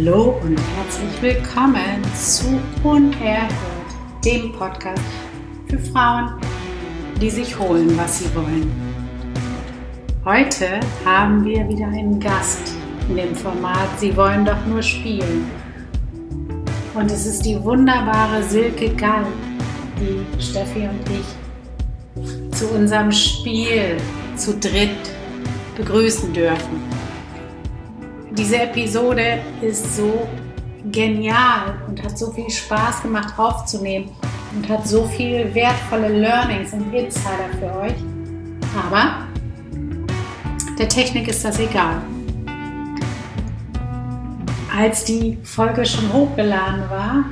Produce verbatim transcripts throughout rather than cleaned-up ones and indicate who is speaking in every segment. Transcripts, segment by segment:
Speaker 1: Hallo und herzlich willkommen zu Unerhört, dem Podcast für Frauen, die sich holen, was sie wollen. Heute haben wir wieder einen Gast in dem Format Sie wollen doch nur spielen. Und es ist die wunderbare Silke Gall, die Steffi und ich zu unserem Spiel zu dritt begrüßen dürfen. Diese Episode ist so genial und hat so viel Spaß gemacht aufzunehmen und hat so viele wertvolle Learnings und Insider für euch. Aber der Technik ist das egal. Als die Folge schon hochgeladen war,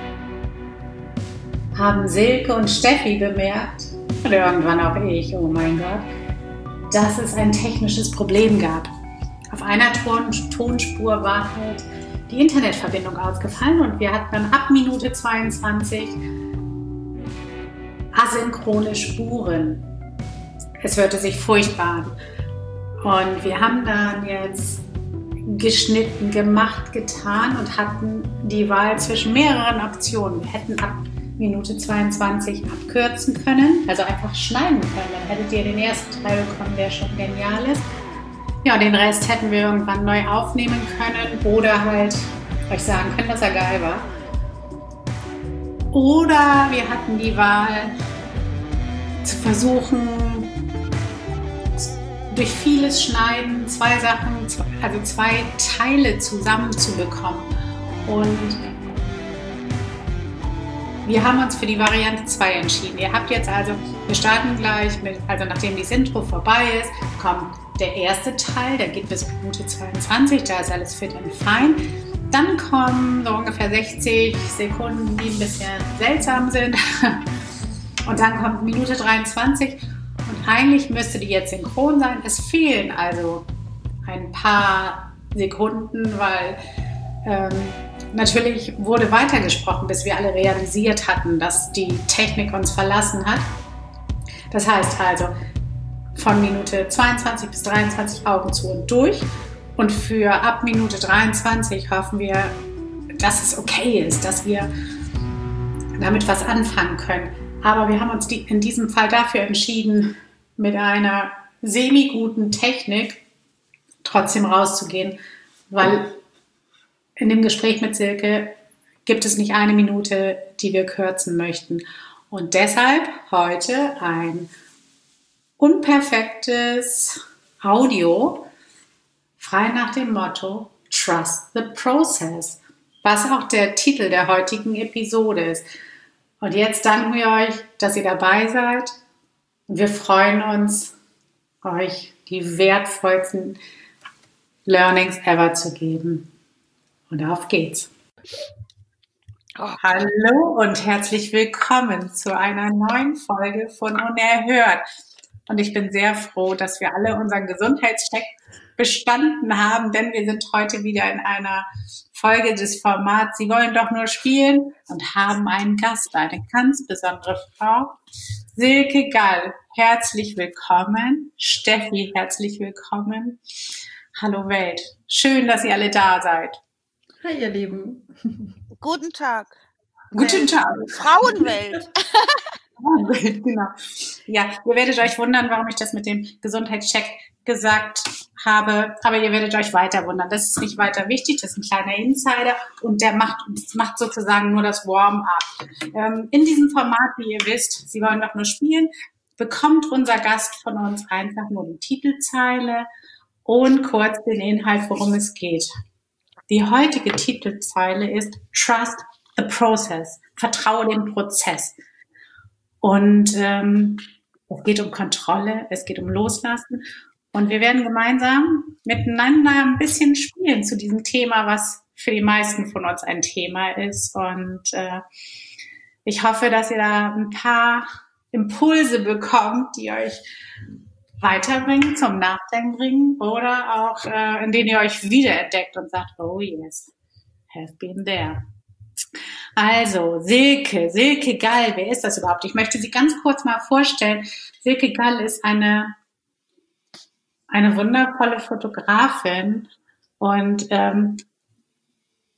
Speaker 1: haben Silke und Steffi bemerkt, und irgendwann auch ich, oh mein Gott, dass es ein technisches Problem gab. Auf einer Ton- Tonspur war halt die Internetverbindung ausgefallen und wir hatten dann ab Minute zweiundzwanzig asynchrone Spuren. Es hörte sich furchtbar an. Und wir haben dann jetzt geschnitten, gemacht, getan und hatten die Wahl zwischen mehreren Optionen. Wir hätten ab Minute zweiundzwanzig abkürzen können, also einfach schneiden können. Dann hättet ihr den ersten Teil bekommen, der schon genial ist. Ja, den Rest hätten wir irgendwann neu aufnehmen können oder halt euch sagen können, dass er geil war. Oder wir hatten die Wahl zu versuchen, durch vieles Schneiden zwei Sachen, also zwei Teile zusammenzubekommen. Und wir haben uns für die Variante zwei entschieden. Ihr habt jetzt also, wir starten gleich mit, also nachdem das Intro vorbei ist, kommt der erste Teil, der geht bis Minute zweiundzwanzig, da ist alles fit und fein. Dann kommen so ungefähr sechzig Sekunden, die ein bisschen seltsam sind. Und dann kommt Minute dreiundzwanzig und eigentlich müsste die jetzt synchron sein. Es fehlen also ein paar Sekunden, weil ähm, natürlich wurde weitergesprochen, bis wir alle realisiert hatten, dass die Technik uns verlassen hat. Das heißt also, von Minute zweiundzwanzig bis dreiundzwanzig Augen zu und durch. Und für ab Minute dreiundzwanzig hoffen wir, dass es okay ist, dass wir damit was anfangen können. Aber wir haben uns die, in diesem Fall dafür entschieden, mit einer semi-guten Technik trotzdem rauszugehen, weil in dem Gespräch mit Silke gibt es nicht eine Minute, die wir kürzen möchten. Und deshalb heute ein unperfektes Audio, frei nach dem Motto Trust the Process, was auch der Titel der heutigen Episode ist. Und jetzt danken wir euch, dass ihr dabei seid und wir freuen uns, euch die wertvollsten Learnings ever zu geben. Und auf geht's. Oh. Hallo und herzlich willkommen zu einer neuen Folge von Unerhört. Und ich bin sehr froh, dass wir alle unseren Gesundheitscheck bestanden haben, denn wir sind heute wieder in einer Folge des Formats Sie wollen doch nur spielen und haben einen Gast, eine ganz besondere Frau, Silke Gall. Herzlich willkommen. Steffi, herzlich willkommen. Hallo Welt. Schön, dass ihr alle da seid.
Speaker 2: Hi ihr Lieben.
Speaker 3: Guten Tag.
Speaker 1: Guten Tag.
Speaker 3: Frauenwelt.
Speaker 1: Genau. Ja, ihr werdet euch wundern, warum ich das mit dem Gesundheitscheck gesagt habe, aber ihr werdet euch weiter wundern. Das ist nicht weiter wichtig, das ist ein kleiner Insider und der macht, das macht sozusagen nur das Warm-up. Ähm, in diesem Format, wie ihr wisst, Sie wollen doch nur spielen, bekommt unser Gast von uns einfach nur die Titelzeile und kurz den Inhalt, worum es geht. Die heutige Titelzeile ist Trust the Process. Vertraue dem Prozess. Und ähm, es geht um Kontrolle, es geht um Loslassen. Und wir werden gemeinsam miteinander ein bisschen spielen zu diesem Thema, was für die meisten von uns ein Thema ist. Und äh, ich hoffe, dass ihr da ein paar Impulse bekommt, die euch weiterbringen, zum Nachdenken bringen oder auch äh, in denen ihr euch wiederentdeckt und sagt, oh yes, have been there. Also, Silke, Silke Gall, wer ist das überhaupt? Ich möchte sie ganz kurz mal vorstellen. Silke Gall ist eine, eine wundervolle Fotografin und ähm,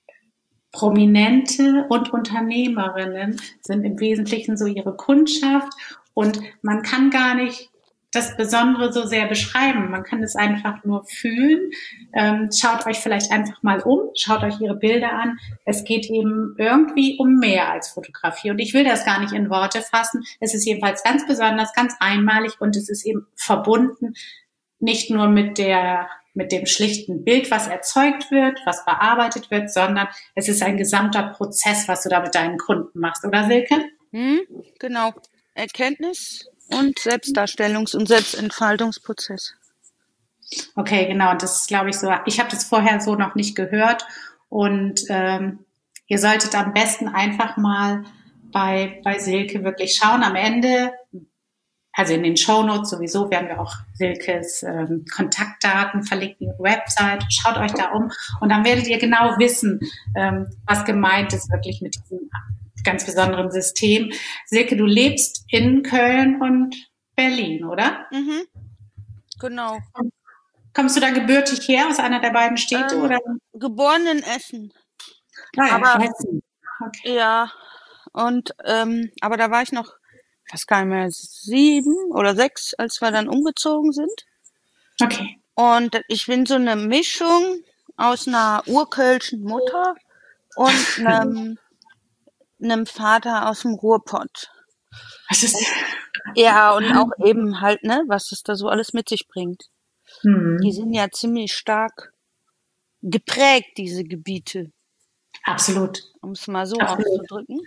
Speaker 1: Prominente und Unternehmerinnen sind im Wesentlichen so ihre Kundschaft und man kann gar nicht das Besondere so sehr beschreiben. Man kann es einfach nur fühlen. Ähm, schaut euch vielleicht einfach mal um, schaut euch ihre Bilder an. Es geht eben irgendwie um mehr als Fotografie. Und ich will das gar nicht in Worte fassen. Es ist jedenfalls ganz besonders, ganz einmalig und es ist eben verbunden nicht nur mit der, mit dem schlichten Bild, was erzeugt wird, was bearbeitet wird, sondern es ist ein gesamter Prozess, was du da mit deinen Kunden machst, oder Silke?
Speaker 3: Hm, genau. Erkenntnis und Selbstdarstellungs- und Selbstentfaltungsprozess.
Speaker 1: Okay, genau. Das ist, glaube ich, so. Ich habe das vorher so noch nicht gehört. Und ähm, ihr solltet am besten einfach mal bei, bei Silke wirklich schauen. Am Ende, also in den Shownotes sowieso, werden wir auch Silkes ähm, Kontaktdaten verlinken, ihre Website. Schaut euch da um. Und dann werdet ihr genau wissen, ähm, was gemeint ist wirklich mit diesem ganz besonderen System. Silke, du lebst in Köln und Berlin, oder?
Speaker 3: Mhm, genau.
Speaker 1: Kommst du da gebürtig her, aus einer der beiden Städte?
Speaker 3: Ähm,
Speaker 1: oder?
Speaker 3: Geboren in Essen.
Speaker 1: Nein,
Speaker 3: aber,
Speaker 1: ich weiß nicht. Okay.
Speaker 3: Ja, und ähm, aber da war ich noch, ich weiß gar nicht mehr, sieben oder sechs, als wir dann umgezogen sind.
Speaker 1: Okay.
Speaker 3: Und ich bin so eine Mischung aus einer urkölschen Mutter und einem, einem Vater aus dem Ruhrpott.
Speaker 1: Was ist das?
Speaker 3: Ja, und auch eben halt, ne, was es da so alles mit sich bringt.
Speaker 1: Hm.
Speaker 3: Die sind ja ziemlich stark geprägt, diese Gebiete.
Speaker 1: Absolut.
Speaker 3: Um es mal so
Speaker 1: Absolut.
Speaker 3: auszudrücken.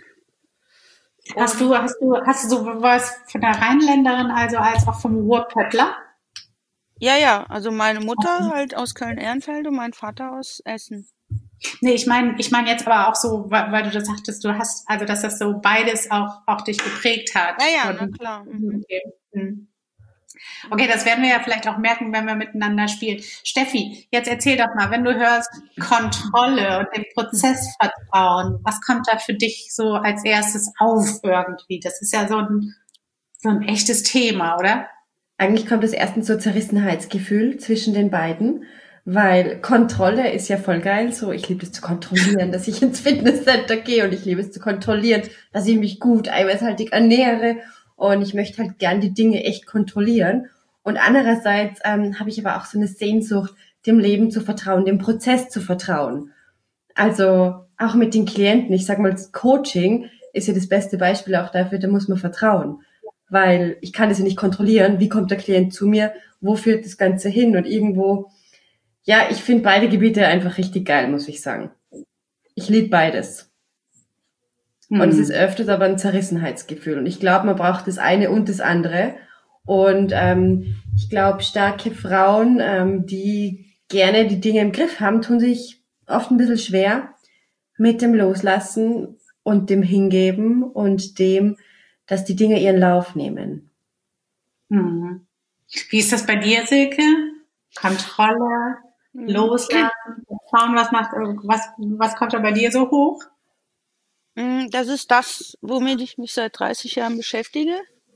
Speaker 1: Hast du, hast du, hast du so was von der Rheinländerin, also als auch vom Ruhrpöttler?
Speaker 3: Ja, ja, also meine Mutter halt aus Köln-Ehrenfeld und mein Vater aus Essen.
Speaker 1: Nee, ich meine, ich meine jetzt aber auch so, weil, weil du das sagtest, du hast, also dass das so beides auch, auch dich geprägt hat.
Speaker 3: Ja, ja,
Speaker 1: Und,
Speaker 3: na klar. Mhm.
Speaker 1: okay. Hm. Okay, das werden wir ja vielleicht auch merken, wenn wir miteinander spielen. Steffi, jetzt erzähl doch mal, wenn du hörst Kontrolle und dem Prozess vertrauen, was kommt da für dich so als erstes auf irgendwie? Das ist ja so ein, so ein echtes Thema, oder?
Speaker 2: Eigentlich kommt das erstens so Zerrissenheitsgefühl zwischen den beiden, weil Kontrolle ist ja voll geil, so ich liebe es zu kontrollieren, dass ich ins Fitnesscenter gehe und ich liebe es zu kontrollieren, dass ich mich gut eiweißhaltig ernähre und ich möchte halt gern die Dinge echt kontrollieren. Und andererseits ähm, habe ich aber auch so eine Sehnsucht, dem Leben zu vertrauen, dem Prozess zu vertrauen. Also auch mit den Klienten, ich sag mal, das Coaching ist ja das beste Beispiel auch dafür, da muss man vertrauen. Weil ich kann das ja nicht kontrollieren, wie kommt der Klient zu mir, wo führt das Ganze hin und irgendwo, ja, ich finde beide Gebiete einfach richtig geil, muss ich sagen. Ich liebe beides. Mhm. Und es ist öfters aber ein Zerrissenheitsgefühl und ich glaube, man braucht das eine und das andere und ähm, ich glaube, starke Frauen, ähm, die gerne die Dinge im Griff haben, tun sich oft ein bisschen schwer mit dem Loslassen und dem Hingeben und dem, dass die Dinge ihren Lauf nehmen.
Speaker 1: Mhm. Wie ist das bei dir, Silke? Kontrolle, mhm. Loslassen, schauen, was macht, was, was kommt da bei dir so hoch?
Speaker 3: Das ist das, womit ich mich seit dreißig Jahren beschäftige.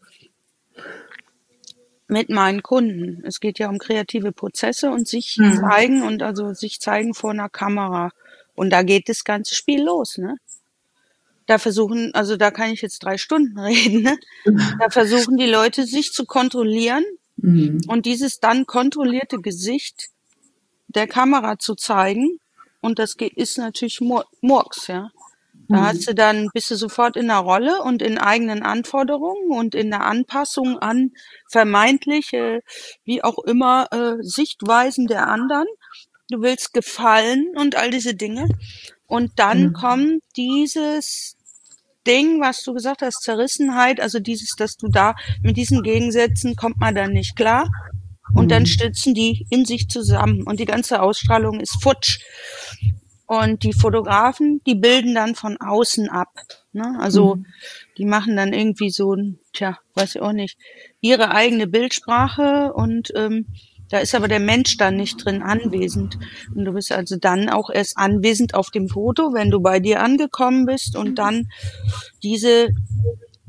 Speaker 3: Mit meinen Kunden. Es geht ja um kreative Prozesse und sich mhm. zeigen und also sich zeigen vor einer Kamera. Und da geht das ganze Spiel los, ne? Da versuchen, also da kann ich jetzt drei Stunden reden, ne? Da versuchen die Leute, sich zu kontrollieren mhm. und dieses dann kontrollierte Gesicht der Kamera zu zeigen. Und das ist natürlich Mur- Murks, ja. Da mhm. hast du dann, bist du sofort in der Rolle und in eigenen Anforderungen und in der Anpassung an vermeintliche, wie auch immer, äh, Sichtweisen der anderen. Du willst gefallen und all diese Dinge. Und dann mhm. kommt dieses Ding, was du gesagt hast, Zerrissenheit, also dieses, dass du da mit diesen Gegensätzen kommt man dann nicht klar. Und mhm. dann stützen die in sich zusammen und die ganze Ausstrahlung ist futsch. Und die Fotografen, die bilden dann von außen ab. Ne? Also mhm. die machen dann irgendwie so, tja, weiß ich auch nicht, ihre eigene Bildsprache und ähm, da ist aber der Mensch dann nicht drin anwesend. Und du bist also dann auch erst anwesend auf dem Foto, wenn du bei dir angekommen bist und dann diese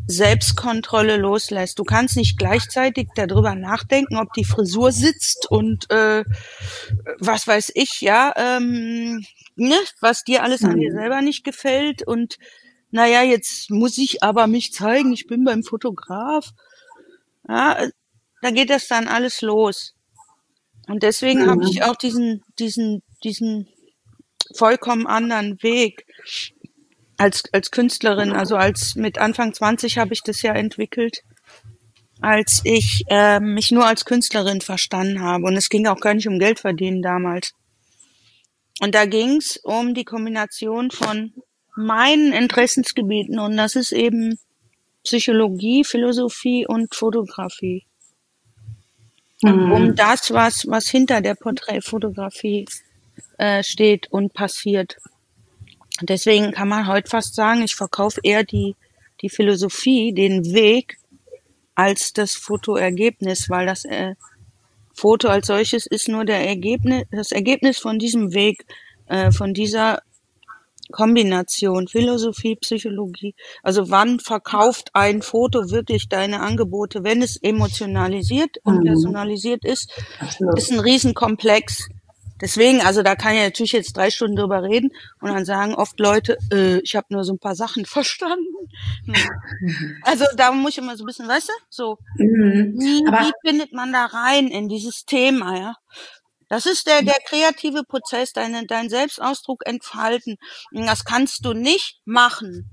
Speaker 3: Selbstkontrolle loslässt. Du kannst nicht gleichzeitig darüber nachdenken, ob die Frisur sitzt und äh, was weiß ich, ja, ähm, ne, was dir alles an dir selber nicht gefällt und naja, jetzt muss ich aber mich zeigen, ich bin beim Fotograf. Ja, da geht das dann alles los. Und deswegen mhm. habe ich auch diesen, diesen, diesen vollkommen anderen Weg als, als Künstlerin. Also als mit Anfang zwanzig habe ich das ja entwickelt, als ich äh, mich nur als Künstlerin verstanden habe. Und es ging auch gar nicht um Geld verdienen damals. Und da ging es um die Kombination von meinen Interessensgebieten. Und das ist eben Psychologie, Philosophie und Fotografie. Und um das, was, was hinter der Porträtfotografie äh, steht und passiert. Und deswegen kann man heute fast sagen, ich verkaufe eher die, die Philosophie, den Weg, als das Fotoergebnis, weil das äh, Foto als solches ist nur der Ergebnis, das Ergebnis von diesem Weg, äh, von dieser Kombination Philosophie, Psychologie. Also wann verkauft ein Foto wirklich deine Angebote, wenn es emotionalisiert und mhm. personalisiert ist, Absolut. Ist ein Riesenkomplex. Deswegen, also da kann ich natürlich jetzt drei Stunden drüber reden und dann sagen oft Leute, äh, ich habe nur so ein paar Sachen verstanden. Also da muss ich immer so ein bisschen, weißt du, so, mhm. wie, wie findet man da rein in dieses Thema, ja? Das ist der, der kreative Prozess, deine, dein Selbstausdruck entfalten. Das kannst du nicht machen.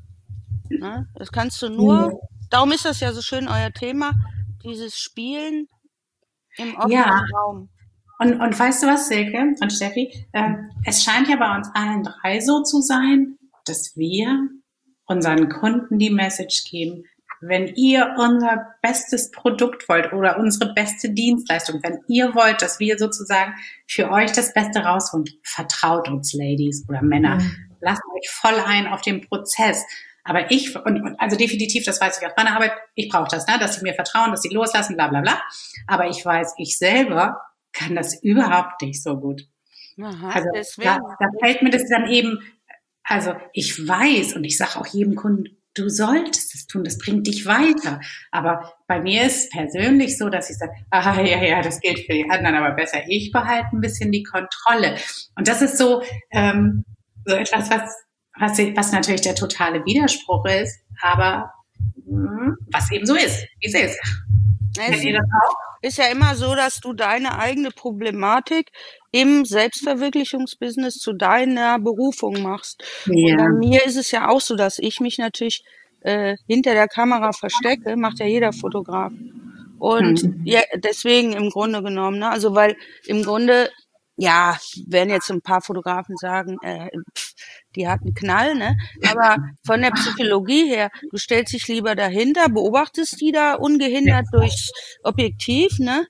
Speaker 3: Ne? Das kannst du nur, darum ist das ja so schön, euer Thema, dieses Spielen im offenen
Speaker 1: ja.
Speaker 3: Raum.
Speaker 1: Und, und weißt du was, Silke und Steffi, äh, es scheint ja bei uns allen drei so zu sein, dass wir unseren Kunden die Message geben, wenn ihr unser bestes Produkt wollt oder unsere beste Dienstleistung, wenn ihr wollt, dass wir sozusagen für euch das Beste rausholen, vertraut uns, Ladies oder Männer, mhm. lasst euch voll ein auf den Prozess. Aber ich, und, und also definitiv, das weiß ich aus meiner Arbeit, ich brauche das, ne, dass sie mir vertrauen, dass sie loslassen, bla bla bla. Aber ich weiß, ich selber kann das überhaupt nicht so gut. Aha, also da, da fällt mir das dann eben, also ich weiß und ich sage auch jedem Kunden, du solltest es tun, das bringt dich weiter. Aber bei mir ist es persönlich so, dass ich sage, ah ja, ja, das gilt für die anderen, aber besser ich behalte ein bisschen die Kontrolle. Und das ist so, ähm, so etwas, was, was, was natürlich der totale Widerspruch ist, aber mh, was eben so ist, wie es ist.
Speaker 3: Kennt ihr das auch? Ist ja immer so, dass du deine eigene Problematik im Selbstverwirklichungsbusiness zu deiner Berufung machst. Ja. Und bei mir ist es ja auch so, dass ich mich natürlich äh, hinter der Kamera verstecke, macht ja jeder Fotograf. Und mhm. ja, deswegen im Grunde genommen, ne? Also weil im Grunde, ja, werden jetzt ein paar Fotografen sagen, äh, pff, die hat einen Knall, ne? Aber von der Psychologie her, du stellst dich lieber dahinter, beobachtest die da ungehindert durchs Objektiv, ne?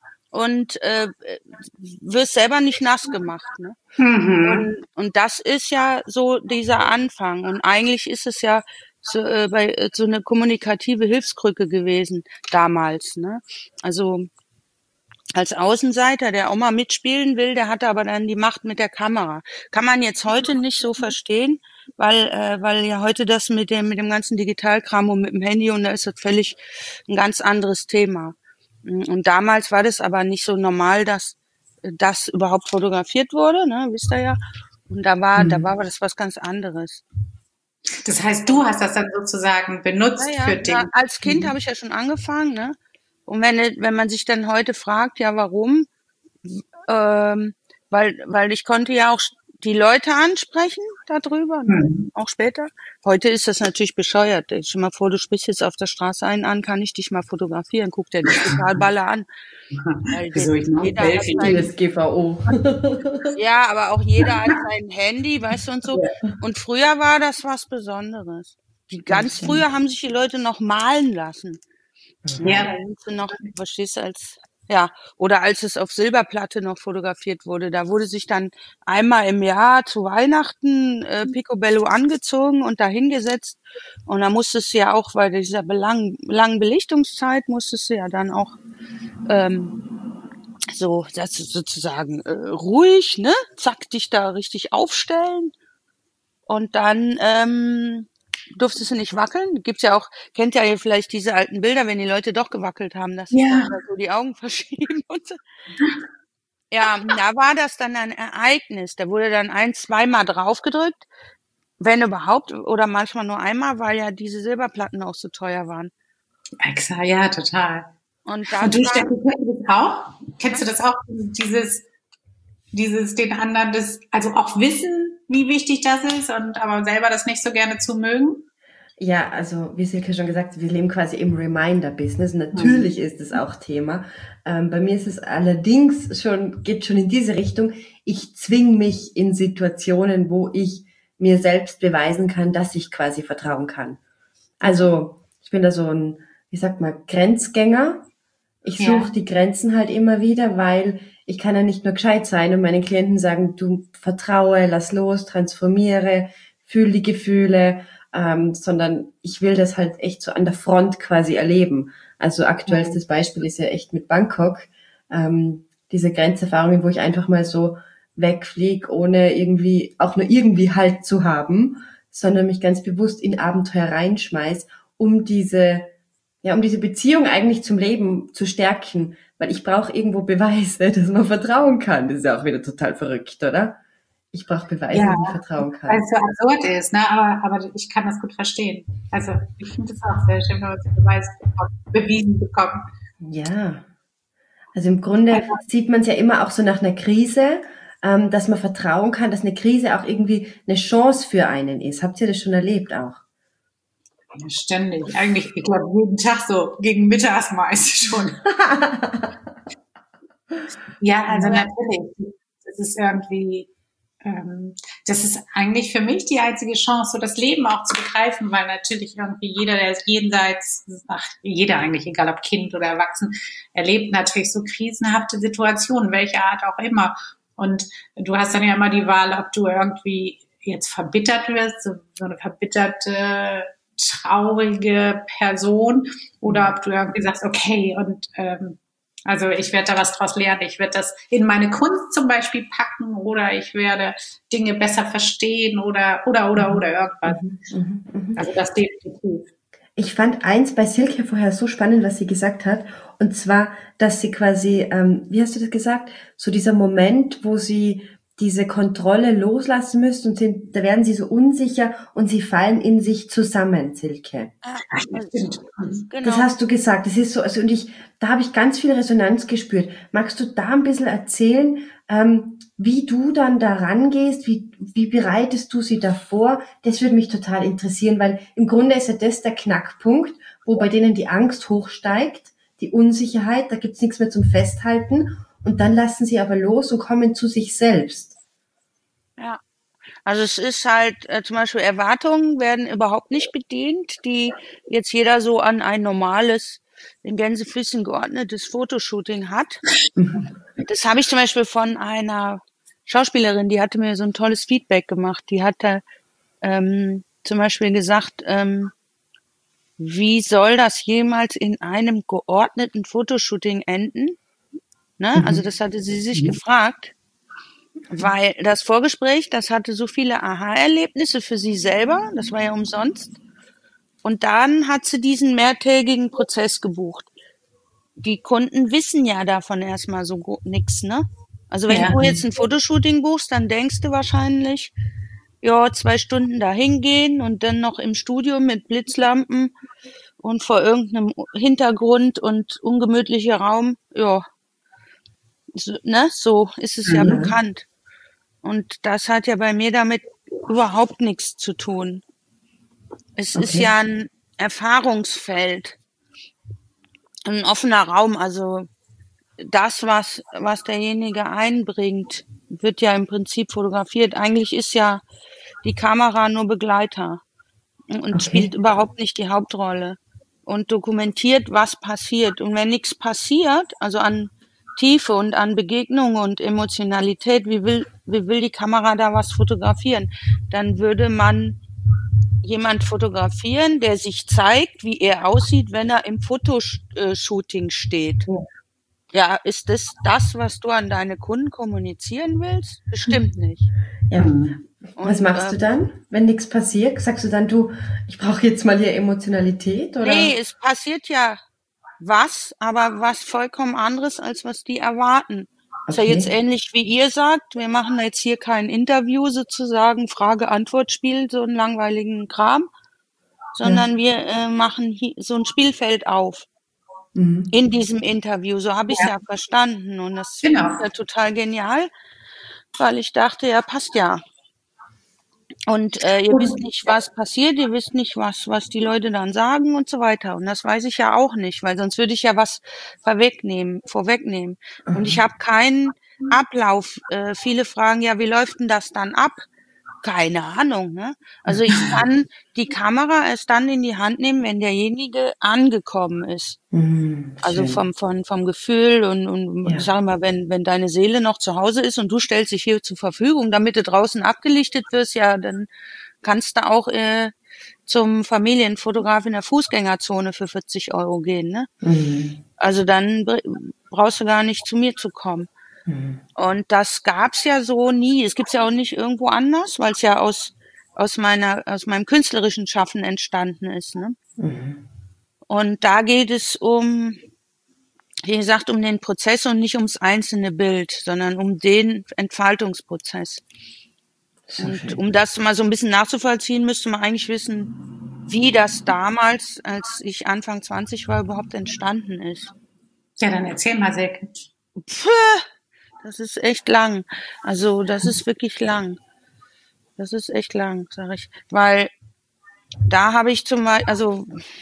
Speaker 3: Und äh, wirst selber nicht nass gemacht, ne? Mhm. Und, und das ist ja so dieser Anfang. Und eigentlich ist es ja so, äh, bei, äh, so eine kommunikative Hilfskrücke gewesen damals, ne? Also als Außenseiter, der auch mal mitspielen will, der hatte aber dann die Macht mit der Kamera. Kann man jetzt heute nicht so verstehen, weil äh, weil ja heute das mit dem mit dem ganzen Digitalkram und mit dem Handy und da ist das völlig ein ganz anderes Thema. Und damals war das aber nicht so normal, dass das überhaupt fotografiert wurde, ne, wisst ihr ja. Und da war mhm. da war aber das was ganz anderes.
Speaker 1: Das heißt, du hast das dann sozusagen benutzt
Speaker 3: ja, ja,
Speaker 1: für den.
Speaker 3: Ja, als Kind mhm. habe ich ja schon angefangen, ne? Und wenn, wenn man sich dann heute fragt, ja, warum? Ähm, weil, weil ich konnte ja auch die Leute ansprechen darüber, mhm. auch später. Heute ist das natürlich bescheuert. Stell dir mal vor, du sprichst jetzt auf der Straße einen an, kann ich dich mal fotografieren? Guck dir dich total baller an. Weil
Speaker 2: Wieso ich noch jeder hat sein, das G V O.
Speaker 3: Ja, aber auch jeder hat sein Handy, weißt du, und so. Ja. Und früher war das was Besonderes. Die ganz früher haben sich die Leute noch malen lassen. Ja, ja. noch, verstehst du, als, ja, oder als es auf Silberplatte noch fotografiert wurde, da wurde sich dann einmal im Jahr zu Weihnachten äh, Picobello angezogen und da hingesetzt und da musstest du ja auch, bei dieser belang, langen Belichtungszeit musstest du ja dann auch ähm, so, das sozusagen äh, ruhig, ne, zack, dich da richtig aufstellen und dann ähm, durftest du nicht wackeln? Gibt's ja auch, kennt ja vielleicht diese alten Bilder, wenn die Leute doch gewackelt haben, dass sie
Speaker 1: Ja.
Speaker 3: so die Augen verschieben und so. Ja, da war das dann ein Ereignis. Da wurde dann ein, zweimal draufgedrückt, wenn überhaupt, oder manchmal nur einmal, weil ja diese Silberplatten auch so teuer waren.
Speaker 1: Exakt, ja, total.
Speaker 3: Und, das
Speaker 1: Und du,
Speaker 3: war,
Speaker 1: Steffi, kennst du das auch? Kennst du das auch? Dieses, dieses den anderen, das, also auch wissen, wie wichtig das ist und aber selber das nicht so gerne zu mögen?
Speaker 2: Ja, also wie Silke schon gesagt, wir leben quasi im Reminder-Business. Natürlich mhm. ist es auch Thema. Ähm, bei mir ist es allerdings schon, geht schon in diese Richtung. Ich zwing mich in Situationen, wo ich mir selbst beweisen kann, dass ich quasi vertrauen kann. Also ich bin da so ein, wie sagt man, Grenzgänger. Ich suche ja. die Grenzen halt immer wieder, weil ich kann ja nicht nur gescheit sein und meinen Klienten sagen, du vertraue, lass los, transformiere, fühl die Gefühle, ähm, sondern ich will das halt echt so an der Front quasi erleben. Also aktuellstes Beispiel ist ja echt mit Bangkok, ähm, diese Grenzerfahrungen, wo ich einfach mal so wegfliege, ohne irgendwie, auch nur irgendwie Halt zu haben, sondern mich ganz bewusst in Abenteuer reinschmeiß, um diese, ja, um diese Beziehung eigentlich zum Leben zu stärken, weil ich brauche irgendwo Beweise, dass man vertrauen kann. Das ist ja auch wieder total verrückt, oder? Ich brauche Beweise,
Speaker 1: ja,
Speaker 2: dass ich vertrauen kann.
Speaker 1: Weil es so absurd ist, ne? aber, aber ich kann das gut verstehen. Also ich finde es auch sehr schön, wenn man so Beweise bewiesen bekommt.
Speaker 2: Ja, also im Grunde also, sieht man es ja immer auch so nach einer Krise, ähm, dass man vertrauen kann, dass eine Krise auch irgendwie eine Chance für einen ist. Habt ihr das schon erlebt auch?
Speaker 1: Ja, ständig. Eigentlich, ich glaube, jeden Tag so gegen mittags meist schon. Ja, also natürlich. Das ist irgendwie... Das ist eigentlich für mich die einzige Chance, so das Leben auch zu begreifen, weil natürlich irgendwie jeder, der ist jenseits, ach, jeder eigentlich, egal ob Kind oder Erwachsen, erlebt natürlich so krisenhafte Situationen, welche Art auch immer. Und du hast dann ja immer die Wahl, ob du irgendwie jetzt verbittert wirst, so, so eine verbitterte, traurige Person, oder ob du irgendwie sagst, okay, und ähm, also ich werde da was draus lernen, ich werde das in meine Kunst zum Beispiel packen oder ich werde Dinge besser verstehen oder oder oder oder irgendwas. Mhm, mh, mh. Also das definitiv.
Speaker 2: Ich fand eins bei Silke vorher so spannend, was sie gesagt hat, und zwar, dass sie quasi, ähm, wie hast du das gesagt, so dieser Moment, wo sie diese Kontrolle loslassen müssen und sind, da werden sie so unsicher und sie fallen in sich zusammen, Silke.
Speaker 3: Ah, genau.
Speaker 2: Das hast du gesagt. Das ist so, also und ich, da habe ich ganz viel Resonanz gespürt. Magst du da ein bisschen erzählen, ähm, wie du dann da rangehst, wie, wie bereitest du sie davor? Das würde mich total interessieren, weil im Grunde ist ja das der Knackpunkt, wo bei denen die Angst hochsteigt, die Unsicherheit, da gibt's nichts mehr zum Festhalten. Und dann lassen sie aber los und kommen zu sich selbst.
Speaker 3: Ja, also es ist halt, äh, zum Beispiel Erwartungen werden überhaupt nicht bedient, die jetzt jeder so an ein normales, in Gänsefüßchen geordnetes Fotoshooting hat. Das habe ich zum Beispiel von einer Schauspielerin, die hatte mir so ein tolles Feedback gemacht. Die hatte ähm, zum Beispiel gesagt, ähm, wie soll das jemals in einem geordneten Fotoshooting enden? Ne? Also das hatte sie sich gefragt, weil das Vorgespräch, das hatte so viele Aha-Erlebnisse für sie selber, das war ja umsonst. Und dann hat sie diesen mehrtägigen Prozess gebucht. Die Kunden wissen ja davon erstmal so nix, ne? Also wenn ja. du jetzt ein Fotoshooting buchst, dann denkst du wahrscheinlich, ja, zwei Stunden da hingehen und dann noch im Studio mit Blitzlampen und vor irgendeinem Hintergrund und ungemütlicher Raum, ja, so, ne, so ist es ja mhm. bekannt. Und das hat ja bei mir damit überhaupt nichts zu tun. Es okay. ist ja ein Erfahrungsfeld, ein offener Raum, also das, was, was derjenige einbringt, wird ja im Prinzip fotografiert. Eigentlich ist ja die Kamera nur Begleiter und okay. spielt überhaupt nicht die Hauptrolle und dokumentiert, was passiert. Und wenn nichts passiert, also an Tiefe und an Begegnung und Emotionalität, wie will, wie will die Kamera da was fotografieren? Dann würde man jemand fotografieren, der sich zeigt, wie er aussieht, wenn er im Fotoshooting steht. Ja. Ja, ist das das, was du an deine Kunden kommunizieren willst? Bestimmt nicht.
Speaker 2: Ja, Und, was machst äh, du dann, wenn nichts passiert? Sagst du dann, du, ich brauche jetzt mal hier Emotionalität? Oder?
Speaker 3: Nee, es passiert ja was, aber was vollkommen anderes, als was die erwarten. Okay. Ist ja jetzt ähnlich wie ihr sagt, wir machen jetzt hier kein Interview sozusagen, Frage-Antwort-Spiel, so einen langweiligen Kram, sondern ja. wir äh, machen hier so ein Spielfeld auf. Mhm. In diesem Interview, so habe ich es ja. ja verstanden. Und das genau. ist ja total genial, weil ich dachte, ja, passt ja. Und äh, ihr wisst nicht, was passiert, ihr wisst nicht, was was die Leute dann sagen und so weiter. Und das weiß ich ja auch nicht, weil sonst würde ich ja was vorwegnehmen, vorwegnehmen. Mhm. Und ich habe keinen Ablauf. Äh, viele fragen, ja, wie läuft denn das dann ab? Keine Ahnung. Ne? Also ich kann die Kamera erst dann in die Hand nehmen, wenn derjenige angekommen ist. Mhm, also vom vom vom Gefühl und und ja. sag mal, wenn wenn deine Seele noch zu Hause ist und du stellst dich hier zur Verfügung, damit du draußen abgelichtet wirst, ja, dann kannst du auch äh, zum Familienfotograf in der Fußgängerzone für vierzig Euro gehen. Ne? Mhm. Also dann brauchst du gar nicht zu mir zu kommen. Und das gab's ja so nie. Es gibt's ja auch nicht irgendwo anders, weil es ja aus aus meiner aus meinem künstlerischen Schaffen entstanden ist. Ne? Mhm. Und da geht es um, wie gesagt, um den Prozess und nicht ums einzelne Bild, sondern um den Entfaltungsprozess. So und schön. Um das mal so ein bisschen nachzuvollziehen, müsste man eigentlich wissen, wie das damals, als ich Anfang zwanzig war, überhaupt entstanden ist.
Speaker 1: Ja, dann erzähl mal, Silke.
Speaker 3: Puh. Das ist echt lang. Also das ist wirklich lang. Das ist echt lang, sag ich. Weil da habe ich zum Beispiel, also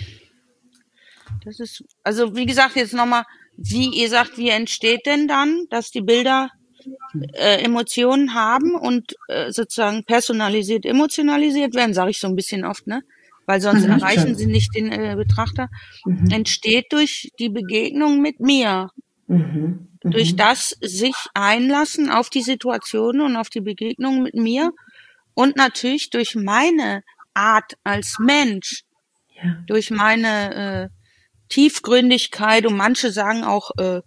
Speaker 3: das ist, also wie gesagt, jetzt nochmal, wie ihr sagt, wie entsteht denn dann, dass die Bilder äh, Emotionen haben und äh, sozusagen personalisiert, emotionalisiert werden, sage ich so ein bisschen oft, ne? Weil sonst mhm, erreichen schon. sie nicht den äh, Betrachter. Mhm. Entsteht durch die Begegnung mit mir. Mhm. Durch das sich einlassen auf die Situation und auf die Begegnung mit mir und natürlich durch meine Art als Mensch, ja. durch meine äh, Tiefgründigkeit und manche sagen auch, äh,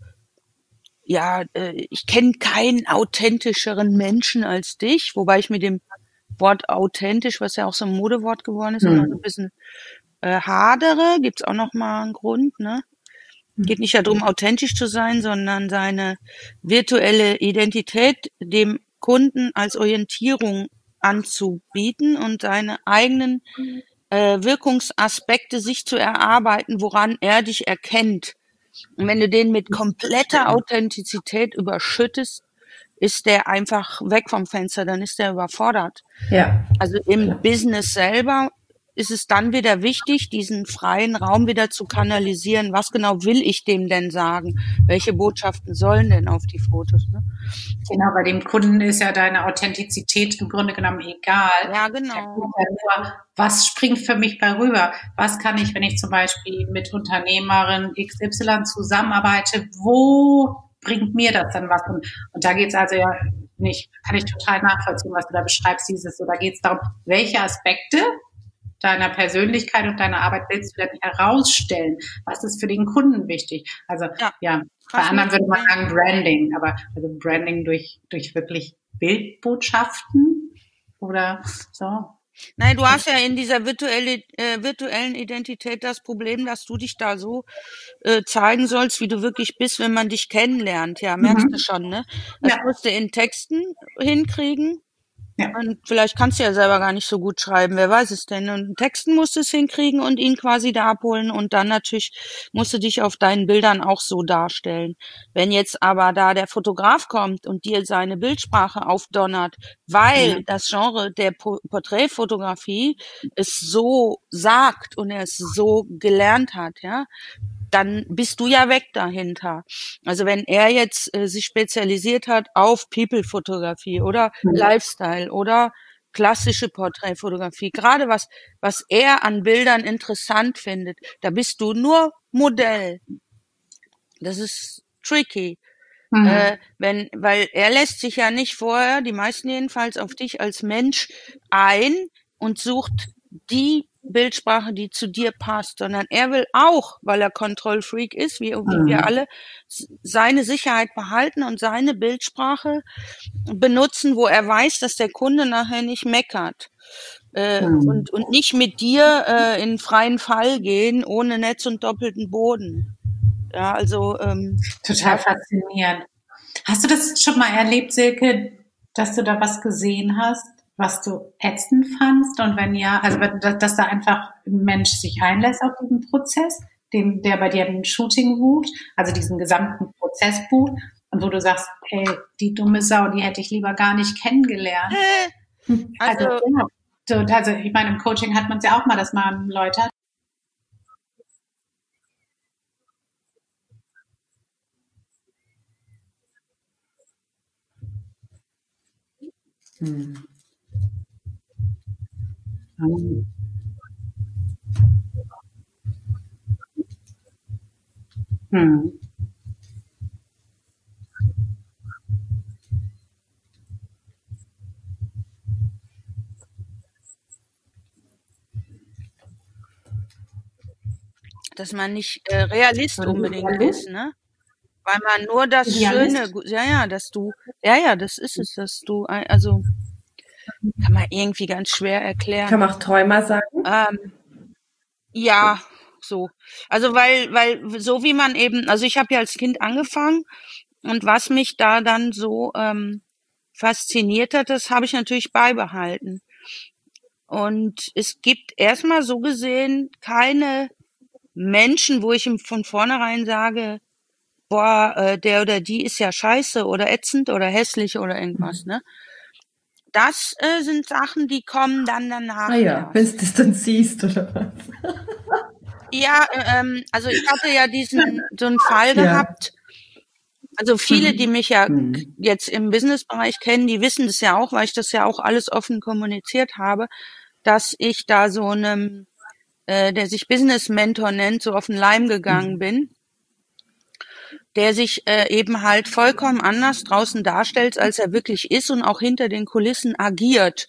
Speaker 3: ja, äh, ich kenne keinen authentischeren Menschen als dich, wobei ich mit dem Wort authentisch, was ja auch so ein Modewort geworden ist, mhm. ein bisschen äh, hadere, gibt's auch noch mal einen Grund, ne? Geht nicht darum, authentisch zu sein, sondern seine virtuelle Identität dem Kunden als Orientierung anzubieten und seine eigenen äh, Wirkungsaspekte sich zu erarbeiten, woran er dich erkennt. Und wenn du den mit kompletter Authentizität überschüttest, ist der einfach weg vom Fenster, dann ist der überfordert. Ja. Also im Business selber ist es dann wieder wichtig, diesen freien Raum wieder zu kanalisieren. Was genau will ich dem denn sagen? Welche Botschaften sollen denn auf die Fotos? Ne?
Speaker 1: Genau, bei dem Kunden ist ja deine Authentizität im Grunde genommen egal.
Speaker 3: Ja, genau.
Speaker 1: Ja nur, was springt für mich bei rüber? Was kann ich, wenn ich zum Beispiel mit Unternehmerin X Y zusammenarbeite, wo bringt mir das dann was? Und, und da geht es also ja nicht, kann ich total nachvollziehen, was du da beschreibst, dieses, so da geht es darum, welche Aspekte deiner Persönlichkeit und deiner Arbeit willst du denn herausstellen? Was ist für den Kunden wichtig? Also ja, ja bei anderen würde man sagen Branding, aber also Branding durch durch wirklich Bildbotschaften oder so.
Speaker 3: Nein, du hast ja in dieser virtuelle, äh, virtuellen Identität das Problem, dass du dich da so äh, zeigen sollst, wie du wirklich bist, wenn man dich kennenlernt. Ja, merkst mhm. du schon, ne? Das ja. musst du in Texten hinkriegen. Ja. Und vielleicht kannst du ja selber gar nicht so gut schreiben, wer weiß es denn. Und Texten musst du es hinkriegen und ihn quasi da abholen und dann natürlich musst du dich auf deinen Bildern auch so darstellen. Wenn jetzt aber da der Fotograf kommt und dir seine Bildsprache aufdonnert, weil ja. das Genre der Porträtfotografie es so sagt und er es so gelernt hat, ja, dann bist du ja weg dahinter. Also wenn er jetzt äh, sich spezialisiert hat auf People-Fotografie oder mhm. Lifestyle oder klassische Porträtfotografie, gerade was was er an Bildern interessant findet, da bist du nur Modell. Das ist tricky. Mhm. Äh, wenn, weil er lässt sich ja nicht vorher, die meisten jedenfalls, auf dich als Mensch ein und sucht die Bildsprache, die zu dir passt, sondern er will auch, weil er Kontrollfreak ist, wie, wie wir alle, seine Sicherheit behalten und seine Bildsprache benutzen, wo er weiß, dass der Kunde nachher nicht meckert. Äh,
Speaker 1: Mhm.
Speaker 3: und, und nicht mit dir äh, in freien Fall gehen, ohne Netz und doppelten Boden. Ja, also ähm,
Speaker 1: Total faszinierend. Hast du das schon mal erlebt, Silke, dass du da was gesehen hast, was du ätzend fandst? Und wenn ja, also dass, dass da einfach ein Mensch sich einlässt auf diesen Prozess, den, der bei dir ein Shooting bucht, also diesen gesamten Prozess bucht, und wo du sagst, ey, die dumme Sau, die hätte ich lieber gar nicht kennengelernt.
Speaker 3: also,
Speaker 1: Also, ja, so, also ich meine, im Coaching hat man es ja auch mal, dass man Leute hat.
Speaker 2: Hm.
Speaker 1: Hm. Hm.
Speaker 3: dass man nicht äh, Realist
Speaker 1: So ein
Speaker 3: unbedingt
Speaker 1: Idealist?
Speaker 3: ist, ne? Weil man nur das
Speaker 1: Idealist?
Speaker 3: Schöne, gu- ja, ja, dass du, ja, ja, das ist es, dass du, ein- also kann man irgendwie ganz schwer erklären.
Speaker 2: Kann man auch Träumer sagen?
Speaker 3: Ähm, ja, so. Also weil, weil so wie man eben, also ich habe ja als Kind angefangen und was mich da dann so ähm, fasziniert hat, das habe ich natürlich beibehalten. Und es gibt erstmal so gesehen keine Menschen, wo ich ihm von vornherein sage, boah, äh, der oder die ist ja scheiße oder ätzend oder hässlich oder irgendwas, ne? Das äh, sind Sachen, die kommen dann danach
Speaker 2: Ah ja, wenn
Speaker 3: erst.
Speaker 2: du das dann siehst, oder was?
Speaker 3: Ja, äh, ähm, also ich hatte ja diesen so einen Fall
Speaker 2: Ja.
Speaker 3: gehabt. Also viele, die mich ja
Speaker 2: Hm.
Speaker 3: jetzt im Businessbereich kennen, die wissen das ja auch, weil ich das ja auch alles offen kommuniziert habe, dass ich da so einem, äh, der sich Business Mentor nennt, so auf den Leim gegangen
Speaker 2: Hm.
Speaker 3: bin, der sich äh, eben halt vollkommen anders draußen darstellt, als er wirklich ist und auch hinter den Kulissen agiert.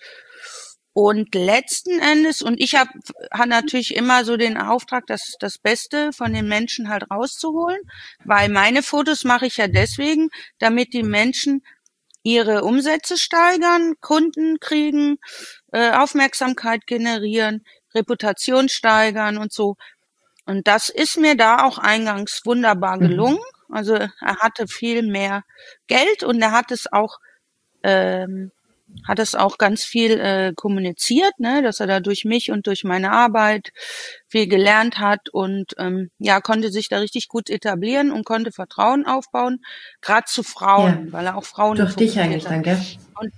Speaker 3: Und letzten Endes, und ich habe hab natürlich immer so den Auftrag, das, das Beste von den Menschen halt rauszuholen, weil meine Fotos mache ich ja deswegen, damit die Menschen ihre Umsätze steigern, Kunden kriegen, äh, Aufmerksamkeit generieren, Reputation steigern und so. Und das ist mir da auch eingangs wunderbar gelungen. Also er hatte viel mehr Geld und er hat es auch ähm, hat es auch ganz viel äh, kommuniziert, ne, dass er da durch mich und durch meine Arbeit viel gelernt hat und ähm, ja, konnte sich da richtig gut etablieren und konnte Vertrauen aufbauen, gerade zu Frauen,
Speaker 2: Ja.
Speaker 3: weil er auch Frauen
Speaker 2: Durch dich
Speaker 3: fokussiert
Speaker 2: eigentlich
Speaker 3: hat.
Speaker 2: dann, gell?
Speaker 3: Und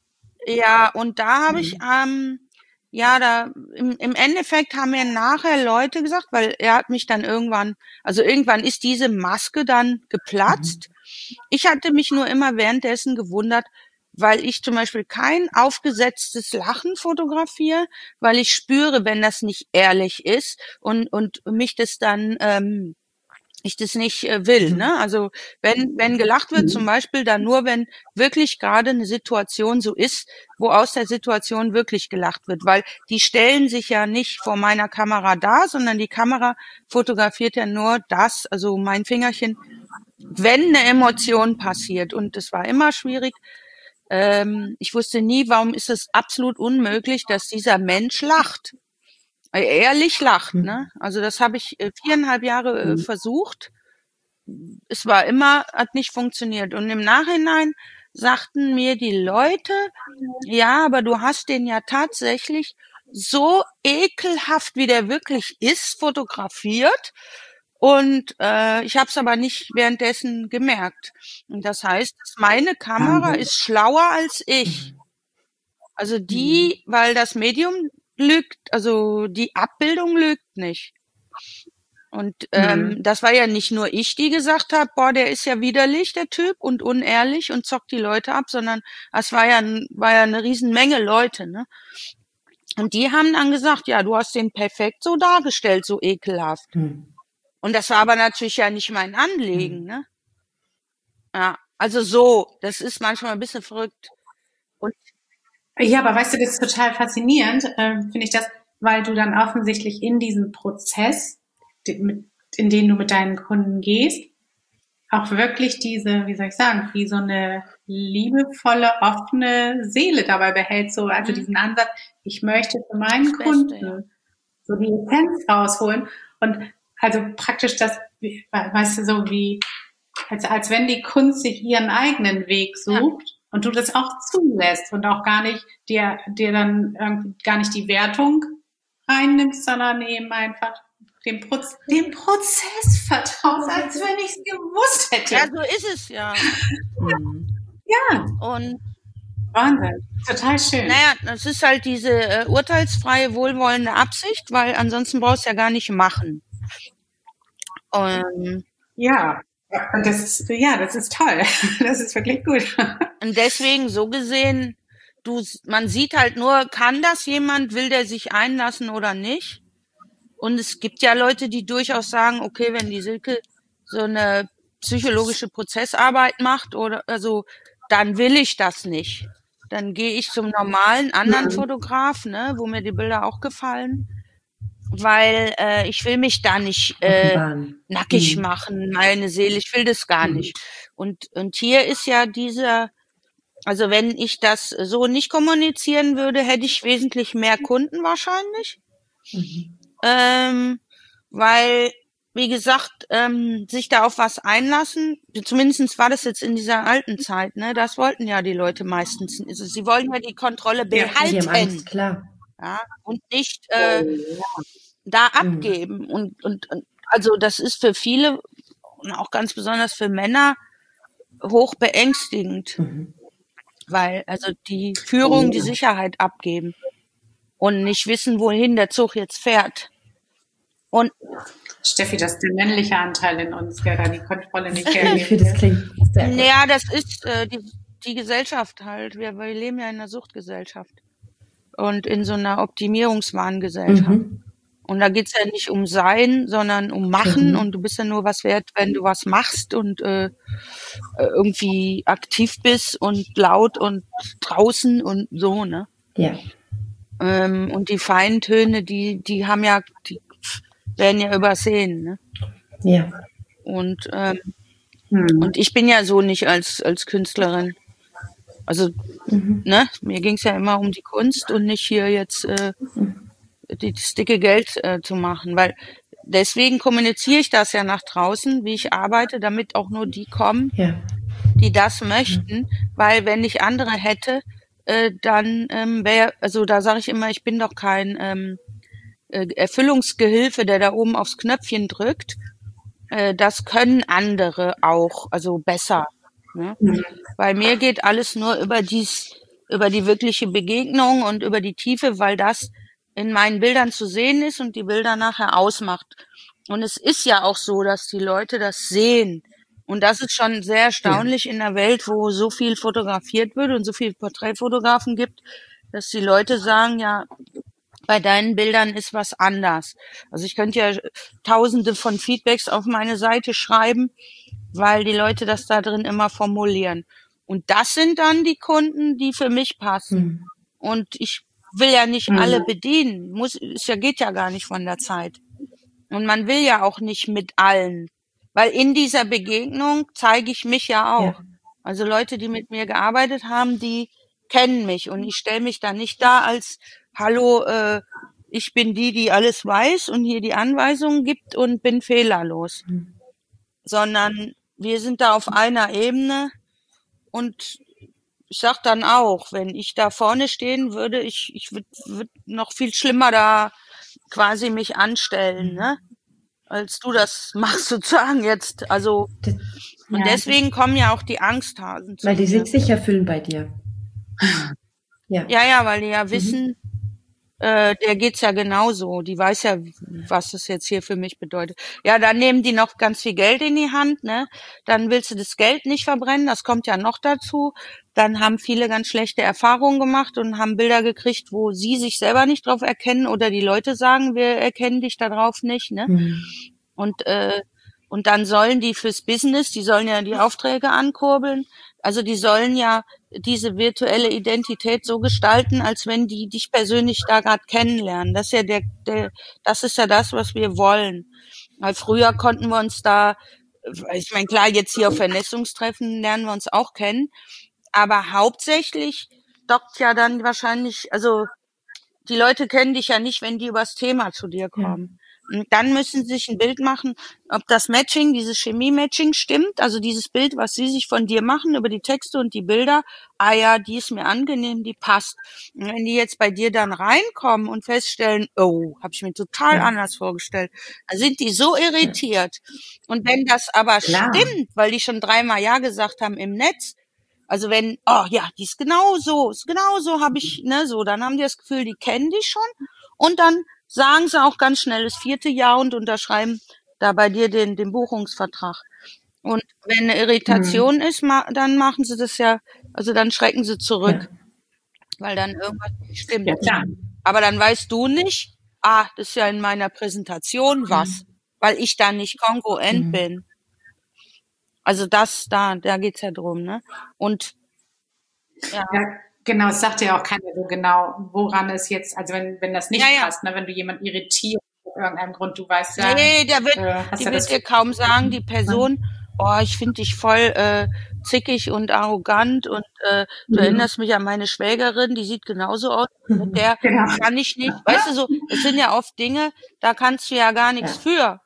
Speaker 3: ja, und da habe ich ähm, ja, da im, im Endeffekt haben mir nachher Leute gesagt, weil er hat mich dann irgendwann, also irgendwann ist diese Maske dann geplatzt. Ich hatte mich nur immer währenddessen gewundert, weil ich zum Beispiel kein aufgesetztes Lachen fotografiere, weil ich spüre, wenn das nicht ehrlich ist und und mich das dann ähm, ich das nicht äh, will, ne? Also wenn wenn gelacht wird, zum Beispiel dann nur, wenn wirklich gerade eine Situation so ist, wo aus der Situation wirklich gelacht wird, weil die stellen sich ja nicht vor meiner Kamera dar, sondern die Kamera fotografiert ja nur das, also mein Fingerchen, wenn eine Emotion passiert. Und es war immer schwierig. Ähm, ich wusste nie, warum ist es absolut unmöglich, dass dieser Mensch lacht. Äh, Ehrlich lacht, ne? Also das habe ich äh, viereinhalb Jahre äh, versucht. Es war immer, hat nicht funktioniert. Und im Nachhinein sagten mir die Leute, ja, aber du hast den ja tatsächlich so ekelhaft, wie der wirklich ist, fotografiert. Und äh, ich habe es aber nicht währenddessen gemerkt. Und das heißt, meine Kamera
Speaker 1: Wahnsinn.
Speaker 3: ist schlauer als ich. Also die, weil das Medium lügt, also die Abbildung lügt nicht. Und ähm,
Speaker 1: Mhm.
Speaker 3: das war ja nicht nur ich, die gesagt habe, boah, der ist ja widerlich, der Typ, und unehrlich und zockt die Leute ab, sondern es war ja, war ja eine Riesenmenge Leute, ne? Und die haben dann gesagt, ja, du hast den perfekt so dargestellt, so ekelhaft.
Speaker 2: Hm.
Speaker 3: Und das war aber natürlich ja nicht mein Anliegen, ne? Ja, also so, das ist manchmal ein bisschen verrückt. Und
Speaker 1: Ja, aber weißt du, das ist total faszinierend, äh, finde ich das, weil du dann offensichtlich in diesem Prozess, in den du mit deinen Kunden gehst, auch wirklich diese, wie soll ich sagen, wie so eine liebevolle, offene Seele dabei behält, so, also mhm. diesen Ansatz, ich möchte für meinen das Kunden Beste, ja. so die Essenz rausholen und also praktisch das, weißt du, so wie, als, als wenn die Kunst sich ihren eigenen Weg sucht ja. und du das auch zulässt und auch gar nicht, dir, dir dann irgendwie gar nicht die Wertung reinnimmst, sondern eben einfach dem, Proz- dem Prozess vertraust, als wenn ich es gewusst hätte.
Speaker 3: Ja, so ist es ja.
Speaker 1: Ja.
Speaker 3: Und
Speaker 1: Wahnsinn. Total schön.
Speaker 3: Naja, das ist halt diese äh, urteilsfreie, wohlwollende Absicht, weil ansonsten brauchst du ja gar nicht machen. Und
Speaker 1: ja. Und das ist, ja, das ist toll. Das ist wirklich gut.
Speaker 3: Und deswegen, so gesehen, du, man sieht halt nur, kann das jemand, will der sich einlassen oder nicht? Und es gibt ja Leute, die durchaus sagen, okay, wenn die Silke so eine psychologische Prozessarbeit macht oder also, dann will ich das nicht. Dann gehe ich zum normalen anderen Fotograf, ne, wo mir die Bilder auch gefallen, weil äh, ich will mich da nicht äh, nackig mhm. machen, meine Seele, ich will das gar mhm. nicht. Und und hier ist ja dieser, also wenn ich das so nicht kommunizieren würde, hätte ich wesentlich mehr Kunden wahrscheinlich. Mhm. Ähm, weil, wie gesagt, ähm, sich da auf was einlassen, zumindest war das jetzt in dieser alten Zeit, ne, das wollten ja die Leute meistens. Also sie wollen ja die Kontrolle behalten.
Speaker 2: Ja, die haben Angst, klar.
Speaker 3: Ja, und nicht äh, da abgeben. Mhm. Und, und, und also das ist für viele und auch ganz besonders für Männer hoch beängstigend, mhm. weil also die Führung, oh. die Sicherheit abgeben. Und nicht wissen, wohin der Zug jetzt fährt. Und
Speaker 1: Steffi, das ist der männliche Anteil in uns, der da die Kontrolle nicht hergibt.
Speaker 2: Ich finde, das klingt sehr gut.
Speaker 3: Ja, das ist äh, die, die Gesellschaft halt. Wir, wir leben ja in einer Suchtgesellschaft und in so einer Optimierungswahngesellschaft. Mhm. Und da geht's ja nicht um Sein, sondern um Machen. Mhm. Und du bist ja nur was wert, wenn du was machst und äh, irgendwie aktiv bist und laut und draußen und so, ne?
Speaker 2: Ja.
Speaker 3: Ähm, und die feinen Töne, die, die haben ja, die werden ja übersehen, ne?
Speaker 2: Ja.
Speaker 3: Und, ähm, hm. und ich bin ja so nicht als, als Künstlerin. Also, mhm. ne, mir ging's ja immer um die Kunst und nicht hier jetzt, äh, die, das dicke Geld äh, zu machen, weil deswegen kommuniziere ich das ja nach draußen, wie ich arbeite, damit auch nur die kommen,
Speaker 2: ja.
Speaker 3: die das möchten, mhm. weil wenn ich andere hätte, Äh, dann ähm, wäre, also da sage ich immer, ich bin doch kein ähm, äh, Erfüllungsgehilfe, der da oben aufs Knöpfchen drückt. Äh, das können andere auch, also besser. Ne? Mhm. Bei mir geht alles nur über dies, über die wirkliche Begegnung und über die Tiefe, weil das in meinen Bildern zu sehen ist und die Bilder nachher ausmacht. Und es ist ja auch so, dass die Leute das sehen. Und das ist schon sehr erstaunlich ja. in einer Welt, wo so viel fotografiert wird und so viele Porträtfotografen gibt, dass die Leute sagen, ja, bei deinen Bildern ist was anders. Also ich könnte ja tausende von Feedbacks auf meine Seite schreiben, weil die Leute das da drin immer formulieren. Und das sind dann die Kunden, die für mich passen. Mhm. Und ich will ja nicht mhm. alle bedienen. Muss, es ja, geht ja gar nicht von der Zeit. Und man will ja auch nicht mit allen. Weil in dieser Begegnung zeige ich mich ja auch. Ja. Also Leute, die mit mir gearbeitet haben, die kennen mich. Und ich stelle mich da nicht da als, hallo, äh, ich bin die, die alles weiß und hier die Anweisungen gibt und bin fehlerlos. Mhm. Sondern wir sind da auf einer Ebene. Und ich sag dann auch, wenn ich da vorne stehen würde, ich, ich würde würd noch viel schlimmer da quasi mich anstellen, ne? Als du das machst sozusagen jetzt. Also das, und ja, deswegen kommen ja auch die Angsthasen zu
Speaker 2: weil die
Speaker 3: mir.
Speaker 2: sich sicher fühlen bei dir.
Speaker 3: Ja, ja, ja, weil die ja wissen, mhm. äh, der geht's ja genauso. Die weiß ja, was das jetzt hier für mich bedeutet. Ja, dann nehmen die noch ganz viel Geld in die Hand, ne? Dann willst du das Geld nicht verbrennen, das kommt ja noch dazu. Dann haben viele ganz schlechte Erfahrungen gemacht und haben Bilder gekriegt, wo sie sich selber nicht drauf erkennen oder die Leute sagen, wir erkennen dich da drauf nicht, ne? Mhm. Und, äh, und dann sollen die fürs Business, die sollen ja die Aufträge ankurbeln. Also die sollen ja diese virtuelle Identität so gestalten, als wenn die dich persönlich da gerade kennenlernen. Das ist ja der, der, das ist ja das, was wir wollen. Weil früher konnten wir uns da, ich meine, klar, jetzt hier auf Vernetzungstreffen lernen wir uns auch kennen, aber hauptsächlich dockt ja dann wahrscheinlich, also die Leute kennen dich ja nicht, wenn die übers Thema zu dir kommen. Und dann müssen sie sich ein Bild machen, ob das Matching, dieses Chemie-Matching stimmt, also dieses Bild, was sie sich von dir machen über die Texte und die Bilder, ah ja, die ist mir angenehm, die passt. Und wenn die jetzt bei dir dann reinkommen und feststellen, oh, habe ich mir total
Speaker 2: Ja.
Speaker 3: anders vorgestellt, dann sind die so irritiert. Und wenn das aber
Speaker 1: Klar.
Speaker 3: stimmt, weil die schon dreimal Ja gesagt haben im Netz, also wenn, oh ja, die ist genau so, ist genau so, habe ich, ne, so, dann haben die das Gefühl, die kennen dich schon und dann sagen sie auch ganz schnell das vierte Jahr und unterschreiben da bei dir den, den Buchungsvertrag. Und wenn eine Irritation ist, ma, dann machen sie das ja, also dann schrecken sie zurück,
Speaker 2: Ja.
Speaker 3: weil dann irgendwas nicht stimmt.
Speaker 1: Ja, klar.
Speaker 3: Aber dann weißt du nicht, ah, das ist ja in meiner Präsentation was, weil ich da nicht kongruent
Speaker 2: Mhm.
Speaker 3: bin. Also das, da, da geht's ja drum, ne? Und ja,
Speaker 1: Ja, genau, es sagt ja auch keiner so genau, woran es jetzt, also wenn, wenn das nicht
Speaker 3: Ja, ja.
Speaker 1: passt, ne, wenn du jemanden irritierst, aus irgendeinem Grund, du weißt ja,
Speaker 3: nee, der wird,
Speaker 1: äh, hast
Speaker 3: die
Speaker 1: ja
Speaker 3: wird
Speaker 1: das,
Speaker 3: dir kaum sagen, die Person, oh, ich finde dich voll äh, zickig und arrogant und äh, du
Speaker 1: Mhm.
Speaker 3: erinnerst mich an meine Schwägerin, die sieht genauso aus. Mit der
Speaker 1: genau.
Speaker 3: kann ich nicht, weißt du so, es sind ja oft Dinge, da kannst du ja gar nichts
Speaker 2: Ja.
Speaker 3: für.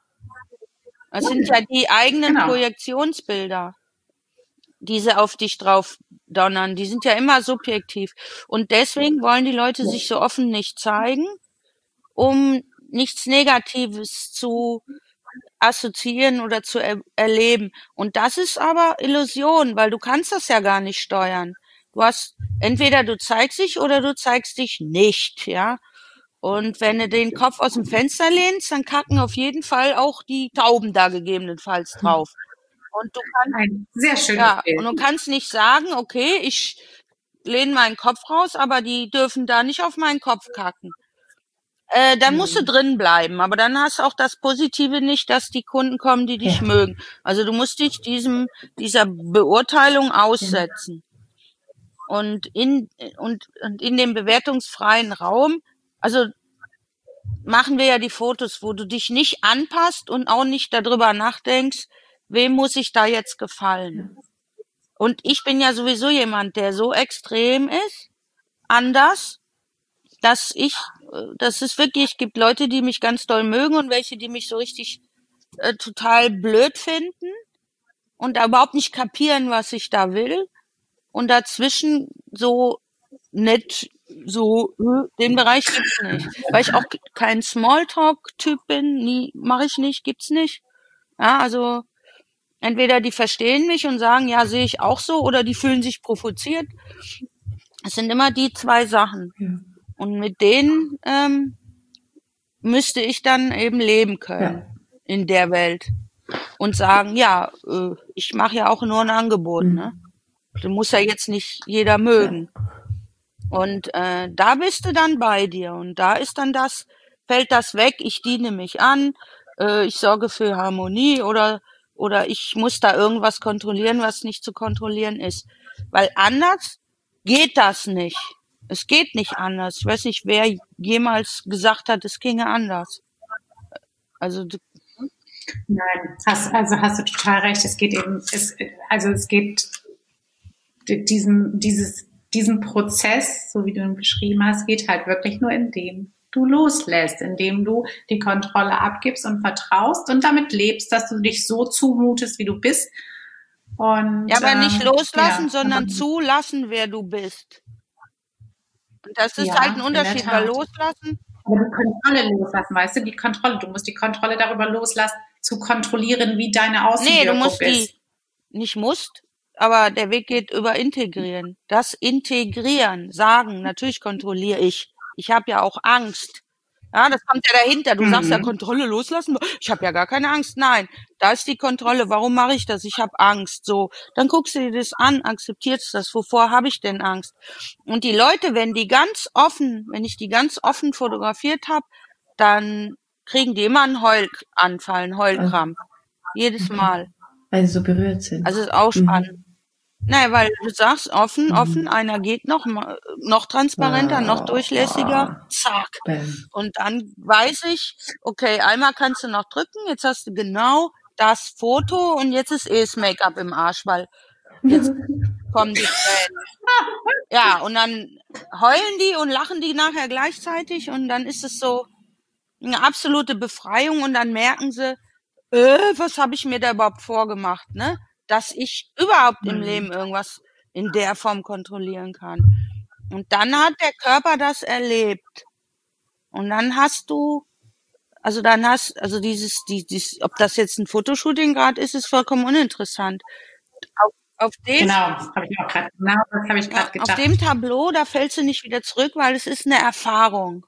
Speaker 3: Es sind ja die eigenen
Speaker 1: Genau.
Speaker 3: Projektionsbilder, die sie auf dich drauf donnern. Die sind ja immer subjektiv. Und deswegen wollen die Leute sich so offen nicht zeigen, um nichts Negatives zu assoziieren oder zu er erleben. Und das ist aber Illusion, weil du kannst das ja gar nicht steuern. Du hast, entweder du zeigst dich oder du zeigst dich nicht, ja. Und wenn du den Kopf aus dem Fenster lehnst, dann kacken auf jeden Fall auch die Tauben da gegebenenfalls drauf. Und du kannst,
Speaker 1: Ein sehr schönes
Speaker 3: ja,
Speaker 1: Bild.
Speaker 3: und du kannst nicht sagen, okay, ich lehne meinen Kopf raus, aber die dürfen da nicht auf meinen Kopf kacken. Äh, dann musst du
Speaker 1: Mhm.
Speaker 3: drin bleiben, aber dann hast du auch das Positive nicht, dass die Kunden kommen, die dich
Speaker 2: Ja.
Speaker 3: mögen. Also du musst dich diesem, dieser Beurteilung aussetzen. Und in, und, und in dem bewertungsfreien Raum, also machen wir ja die Fotos, wo du dich nicht anpasst und auch nicht darüber nachdenkst, wem muss ich da jetzt gefallen. Und ich bin ja sowieso jemand, der so extrem ist, anders, dass ich, äh, dass es wirklich gibt Leute, die mich ganz doll mögen und welche, die mich so richtig äh, total blöd finden und da überhaupt nicht kapieren, was ich da will. Und dazwischen so nett, so, äh, den Bereich gibt's nicht. Weil ich auch kein Smalltalk-Typ bin, nie, mache ich nicht, gibt's nicht. Ja, also entweder die verstehen mich und sagen, ja, sehe ich auch so, oder die fühlen sich provoziert. Es sind immer die zwei Sachen.
Speaker 2: Ja.
Speaker 3: Und mit denen ähm, müsste ich dann eben leben können
Speaker 2: Ja.
Speaker 3: in der Welt. Und sagen, ja, äh, ich mache ja auch nur ein Angebot,
Speaker 2: Mhm.
Speaker 3: ne? Du muss ja jetzt nicht jeder mögen. Und äh, da bist du dann bei dir. Und da ist dann das, fällt das weg, ich diene mich an, äh, ich sorge für Harmonie oder, oder ich muss da irgendwas kontrollieren, was nicht zu kontrollieren ist. Weil anders geht das nicht. Es geht nicht anders. Ich weiß nicht, wer jemals gesagt hat, es ginge anders. Also du,
Speaker 1: Nein, hast, also hast du total recht. Es geht eben, es, also es geht diesen, dieses, diesen Prozess, so wie du ihn beschrieben hast, geht halt wirklich nur, indem du loslässt, indem du die Kontrolle abgibst und vertraust und damit lebst, dass du dich so zumutest, wie du bist. Und,
Speaker 3: ja, aber nicht
Speaker 1: ähm,
Speaker 3: loslassen,
Speaker 1: ja,
Speaker 3: sondern
Speaker 1: aber,
Speaker 3: zulassen, wer du bist. Und das ist
Speaker 1: ja,
Speaker 3: halt ein
Speaker 1: in der
Speaker 3: Unterschied, weil
Speaker 1: Tat.
Speaker 3: loslassen,
Speaker 1: Aber die Kontrolle loslassen, weißt du, die Kontrolle, du musst die Kontrolle darüber loslassen, zu kontrollieren, wie deine
Speaker 3: nee, du
Speaker 1: Außenwirkung
Speaker 3: musst die,
Speaker 1: ist.
Speaker 3: nicht musst, aber der Weg geht über integrieren. Das Integrieren, sagen, natürlich kontrolliere ich. Ich habe ja auch Angst. Ja, das kommt ja dahinter. Du sagst ja
Speaker 1: Mhm.
Speaker 3: Kontrolle loslassen. Ich habe ja gar keine Angst. Nein, da ist die Kontrolle. Warum mache ich das? Ich habe Angst. So, dann guckst du dir das an, akzeptierst das. Wovor habe ich denn Angst? Und die Leute, wenn die ganz offen, wenn ich die ganz offen fotografiert habe, dann kriegen die immer einen Heulanfall, einen Heulkrampf. Jedes
Speaker 2: Okay.
Speaker 3: Mal.
Speaker 2: Weil sie so berührt sind.
Speaker 3: Also ist auch spannend.
Speaker 2: Mhm.
Speaker 3: Naja, weil du sagst, offen,
Speaker 2: Mhm.
Speaker 3: offen, einer geht noch, ma- noch transparenter, noch
Speaker 2: Ah,
Speaker 3: durchlässiger,
Speaker 2: ah,
Speaker 3: zack.
Speaker 2: bam.
Speaker 3: Und dann weiß ich, okay, einmal kannst du noch drücken, jetzt hast du genau das Foto und jetzt ist eh das Make-up im Arsch, weil jetzt kommen die Tränen. Ja, und dann heulen die und lachen die nachher gleichzeitig und dann ist es so eine absolute Befreiung und dann merken sie, äh, was habe ich mir da überhaupt vorgemacht, ne? Dass ich überhaupt im
Speaker 1: Mhm.
Speaker 3: Leben irgendwas in der Form kontrollieren kann. Und dann hat der Körper das erlebt. Und dann hast du, also dann hast, also dieses, die, dies, ob das jetzt ein Fotoshooting gerade ist, ist vollkommen uninteressant. Auf, auf dem,
Speaker 1: Genau, habe ich auch gerade, genau, das habe ich
Speaker 3: ja,
Speaker 1: gerade
Speaker 3: auf
Speaker 1: gedacht.
Speaker 3: dem Tableau, da fällst du nicht wieder zurück, weil es ist eine Erfahrung.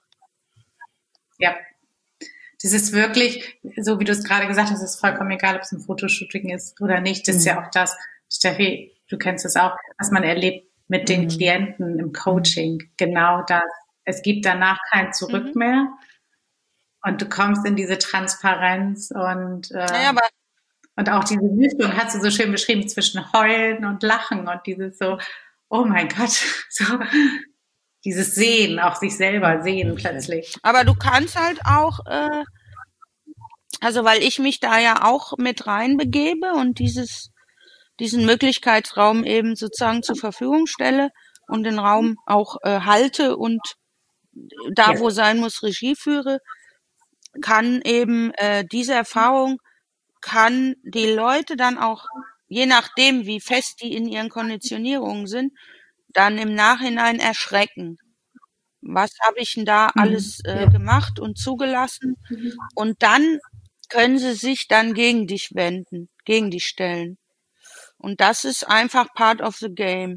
Speaker 1: Ja. Das ist wirklich, so wie du es gerade gesagt hast, ist vollkommen egal, ob es ein Fotoshooting ist oder nicht. Das ist ja
Speaker 2: Mhm.
Speaker 1: auch das, Steffi, du kennst es auch, was man erlebt mit den
Speaker 2: Mhm.
Speaker 1: Klienten im Coaching. Genau das. Es gibt danach kein Zurück
Speaker 3: Mhm.
Speaker 1: mehr und du kommst in diese Transparenz und, äh,
Speaker 3: Naja, aber
Speaker 1: und auch diese Mischung hast du so schön beschrieben zwischen Heulen und Lachen und dieses so, oh mein Gott, so dieses Sehen, auch sich selber sehen plötzlich.
Speaker 3: aber du kannst halt auch, äh, also weil ich mich da ja auch mit reinbegebe und dieses, diesen Möglichkeitsraum eben sozusagen zur Verfügung stelle und den Raum auch äh, halte und da,
Speaker 1: Ja.
Speaker 3: wo sein muss, Regie führe, kann eben äh, diese Erfahrung, kann die Leute dann auch, je nachdem, wie fest die in ihren Konditionierungen sind, dann im Nachhinein erschrecken. Was habe ich denn da
Speaker 1: Mhm.
Speaker 3: alles äh,
Speaker 2: Ja.
Speaker 3: gemacht und zugelassen? Und dann können sie sich dann gegen dich wenden, gegen dich stellen. Und das ist einfach part of the game.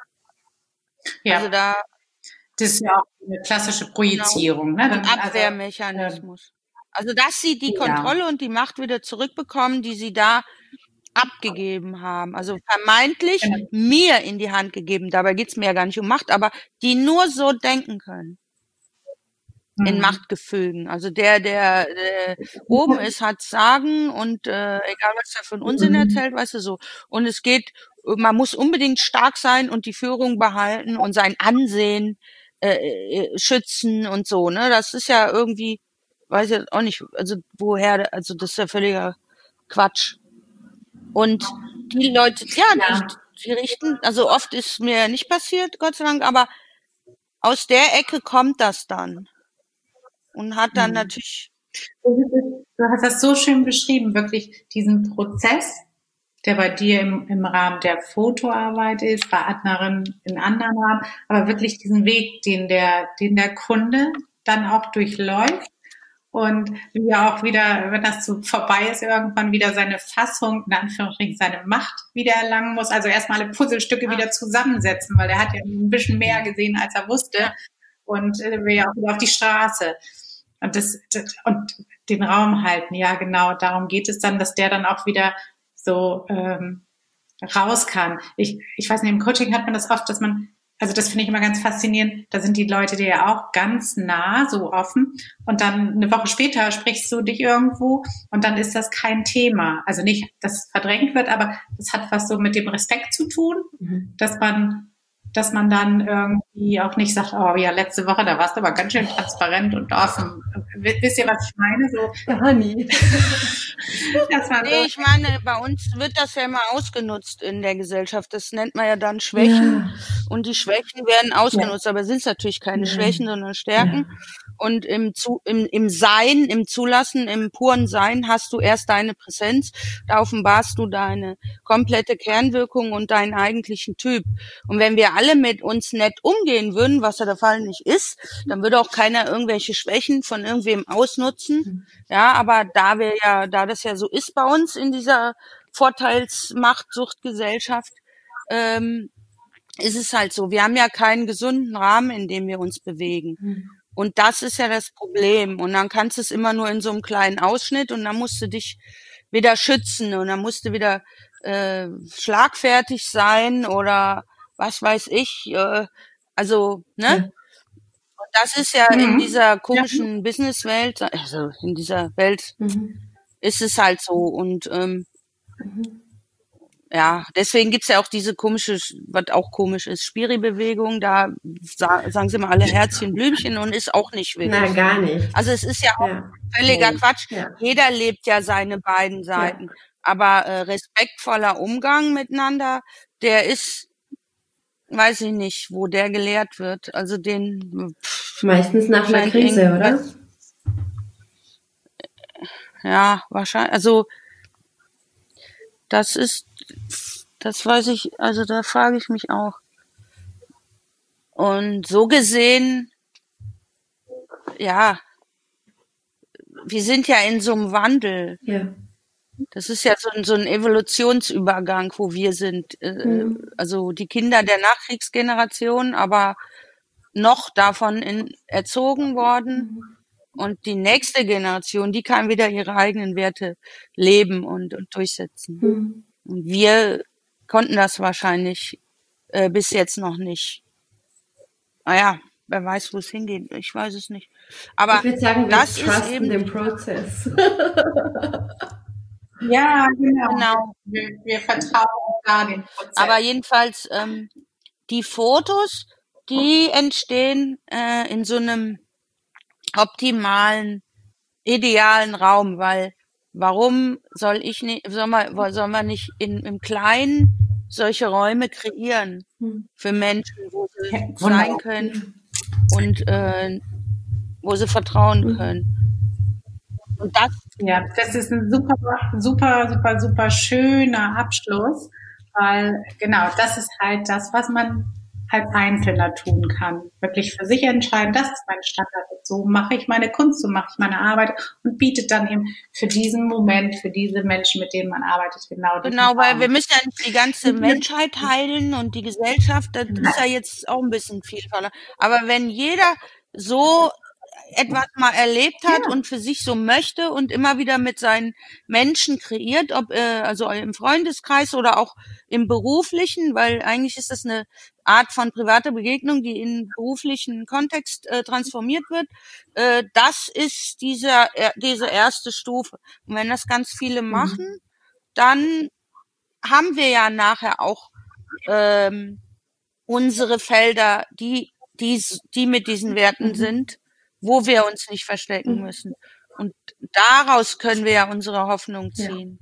Speaker 1: Ja.
Speaker 3: Also da
Speaker 1: Das ist ja auch eine klassische Projizierung. Ne?
Speaker 3: ein
Speaker 1: Dann, also, ähm,
Speaker 3: Abwehrmechanismus. Also dass sie die
Speaker 1: ja.
Speaker 3: Kontrolle und die Macht wieder zurückbekommen, die sie da abgegeben haben. Also vermeintlich
Speaker 1: Genau.
Speaker 3: mir in die Hand gegeben. Dabei geht's mir ja gar nicht um Macht, aber die nur so denken können. In
Speaker 1: Mhm.
Speaker 3: Machtgefügen. Also der, der, der oben ist, hat Sagen und äh, egal was er von Unsinn erzählt, weißt du so. Und es geht, man muss unbedingt stark sein und die Führung behalten und sein Ansehen äh, äh, schützen und so. Ne, das ist ja irgendwie, weiß ich auch nicht, also woher, also das ist ja völliger Quatsch. Und die Leute, ja,
Speaker 1: Ja.
Speaker 3: die, die richten, also oft ist mir nicht passiert, Gott sei Dank, aber aus der Ecke kommt das dann. Und hat dann
Speaker 1: Mhm.
Speaker 3: natürlich,
Speaker 1: Du hast das so schön beschrieben, wirklich diesen Prozess, der bei dir im, im Rahmen der Fotoarbeit ist, bei anderen in anderen Rahmen, aber wirklich diesen Weg, den der, den der Kunde dann auch durchläuft und wie er auch wieder, wenn das so vorbei ist, irgendwann wieder seine Fassung, in Anführungsstrichen seine Macht wieder erlangen muss. Also erstmal alle Puzzlestücke
Speaker 3: Ja.
Speaker 1: wieder zusammensetzen, weil er hat ja ein bisschen mehr gesehen, als er wusste
Speaker 3: Ja.
Speaker 1: und äh, will ja auch wieder auf die Straße. Und das, das und den Raum halten, ja genau, darum geht es dann, dass der dann auch wieder so ähm, raus kann. Ich, ich weiß nicht, im Coaching hat man das oft, dass man, also das finde ich immer ganz faszinierend, da sind die Leute dir ja auch ganz nah, so offen und dann eine Woche später sprichst du dich irgendwo und dann ist das kein Thema. Also nicht, dass es verdrängt wird, aber das hat was so mit dem Respekt zu tun,
Speaker 2: Mhm.
Speaker 1: dass man dass man dann irgendwie auch nicht sagt, oh ja, letzte Woche, da warst du aber ganz schön transparent und offen. Wisst ihr, was ich meine? So,
Speaker 2: Gar nie.
Speaker 1: das war
Speaker 3: Nee,
Speaker 1: so,
Speaker 3: ich meine, bei uns wird das ja immer ausgenutzt in der Gesellschaft. Das nennt man ja dann Schwächen.
Speaker 2: Ja.
Speaker 3: Und die Schwächen werden ausgenutzt, aber sind es natürlich keine
Speaker 2: Nein.
Speaker 3: Schwächen, sondern Stärken.
Speaker 2: Ja.
Speaker 3: Und im, Zu, im, im Sein, im Zulassen, im puren Sein hast du erst deine Präsenz. Da offenbarst du deine komplette Kernwirkung und deinen eigentlichen Typ. Und wenn wir alle mit uns nett umgehen würden, was ja der Fall nicht ist, dann würde auch keiner irgendwelche Schwächen von irgendwem ausnutzen. Ja, aber da wir ja, da das ja so ist bei uns in dieser Vorteilsmachtsuchtgesellschaft, ähm, ist es halt so. Wir haben ja keinen gesunden Rahmen, in dem wir uns bewegen.
Speaker 2: Mhm.
Speaker 3: Und das ist ja das Problem. Und dann kannst du es immer nur in so einem kleinen Ausschnitt und dann musst du dich wieder schützen und dann musst du wieder äh, schlagfertig sein oder was weiß ich. Äh, also, ne?
Speaker 2: Ja.
Speaker 3: Und das ist ja in
Speaker 1: mhm.
Speaker 3: dieser komischen Businesswelt, also in dieser Welt
Speaker 2: Mhm.
Speaker 3: ist es halt so. Und ähm,
Speaker 2: Mhm.
Speaker 3: ja, deswegen gibt's ja auch diese komische, was auch komisch ist, Spiri-Bewegung, da sa sagen sie mal alle Herzchen, Blümchen und ist auch nicht wirklich.
Speaker 2: Na, gar nicht.
Speaker 3: Also es ist ja auch
Speaker 2: Ja.
Speaker 3: völliger
Speaker 1: Nee.
Speaker 3: Quatsch.
Speaker 2: Ja.
Speaker 3: Jeder lebt ja seine beiden Seiten.
Speaker 2: Ja.
Speaker 3: Aber äh, respektvoller Umgang miteinander, der ist, weiß ich nicht, wo der gelehrt wird. Also den pff,
Speaker 2: Meistens nach einer
Speaker 3: scheint
Speaker 2: Krise, oder?
Speaker 3: irgendwas- Ja, wahrscheinlich. Also das ist, das weiß ich, also da frage ich mich auch. Und so gesehen, ja, wir sind ja in so einem Wandel.
Speaker 2: Ja.
Speaker 3: Das ist ja so ein, so ein Evolutionsübergang, wo wir sind. Äh,
Speaker 2: Mhm.
Speaker 3: Also die Kinder der Nachkriegsgeneration, aber noch davon in, erzogen worden. Und die nächste Generation, die kann wieder ihre eigenen Werte leben und, und durchsetzen.
Speaker 2: Mhm.
Speaker 3: Und wir konnten das wahrscheinlich äh, bis jetzt noch nicht. Naja, wer weiß, wo es hingeht. Ich weiß es nicht. Aber
Speaker 2: Ich würde sagen, wir
Speaker 3: das ist
Speaker 2: trusten
Speaker 3: eben
Speaker 2: den Prozess.
Speaker 1: Ja, genau.
Speaker 3: genau.
Speaker 1: Wir, wir vertrauen da den Prozess.
Speaker 3: Aber jedenfalls ähm, die Fotos, die entstehen äh, in so einem optimalen, idealen Raum, weil warum soll ich nicht, soll man, soll man nicht in, im Kleinen solche Räume kreieren
Speaker 2: Mhm.
Speaker 3: für Menschen, wo sie
Speaker 1: Ja,
Speaker 3: sein
Speaker 1: wunderbar.
Speaker 3: können und äh, wo sie vertrauen
Speaker 2: Mhm.
Speaker 3: können. Und das,
Speaker 1: Ja, das ist ein super, super, super, super schöner Abschluss, weil genau das ist halt das, was man als Einzelner tun kann. Wirklich für sich entscheiden, das ist mein Standard. So mache ich meine Kunst, so mache ich meine Arbeit und bietet dann eben für diesen Moment, für diese Menschen, mit denen man arbeitet, genau diesen
Speaker 3: genau, weil wir
Speaker 1: Raum.
Speaker 3: müssen ja nicht die ganze Menschheit heilen und die Gesellschaft, das ist ja jetzt auch ein bisschen viel verlangt. Aber wenn jeder so etwas mal erlebt hat
Speaker 1: Ja.
Speaker 3: und für sich so möchte und immer wieder mit seinen Menschen kreiert, ob äh, also im Freundeskreis oder auch im beruflichen, weil eigentlich ist das eine Art von privater Begegnung, die in beruflichen Kontext äh, transformiert wird. Äh, das ist dieser äh, diese erste Stufe. Und wenn das ganz viele machen, dann haben wir ja nachher auch ähm, unsere Felder, die, die, die mit diesen Werten
Speaker 2: Mhm.
Speaker 3: sind, wo wir uns nicht verstecken
Speaker 2: Mhm.
Speaker 3: müssen. Und daraus können wir ja unsere Hoffnung
Speaker 2: Ja.
Speaker 3: ziehen.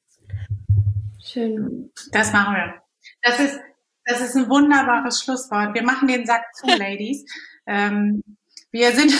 Speaker 2: Schön.
Speaker 1: Das machen wir. Das ist, das ist ein wunderbares Schlusswort. Wir machen den Sack zu, Ladies. Ähm, wir sind,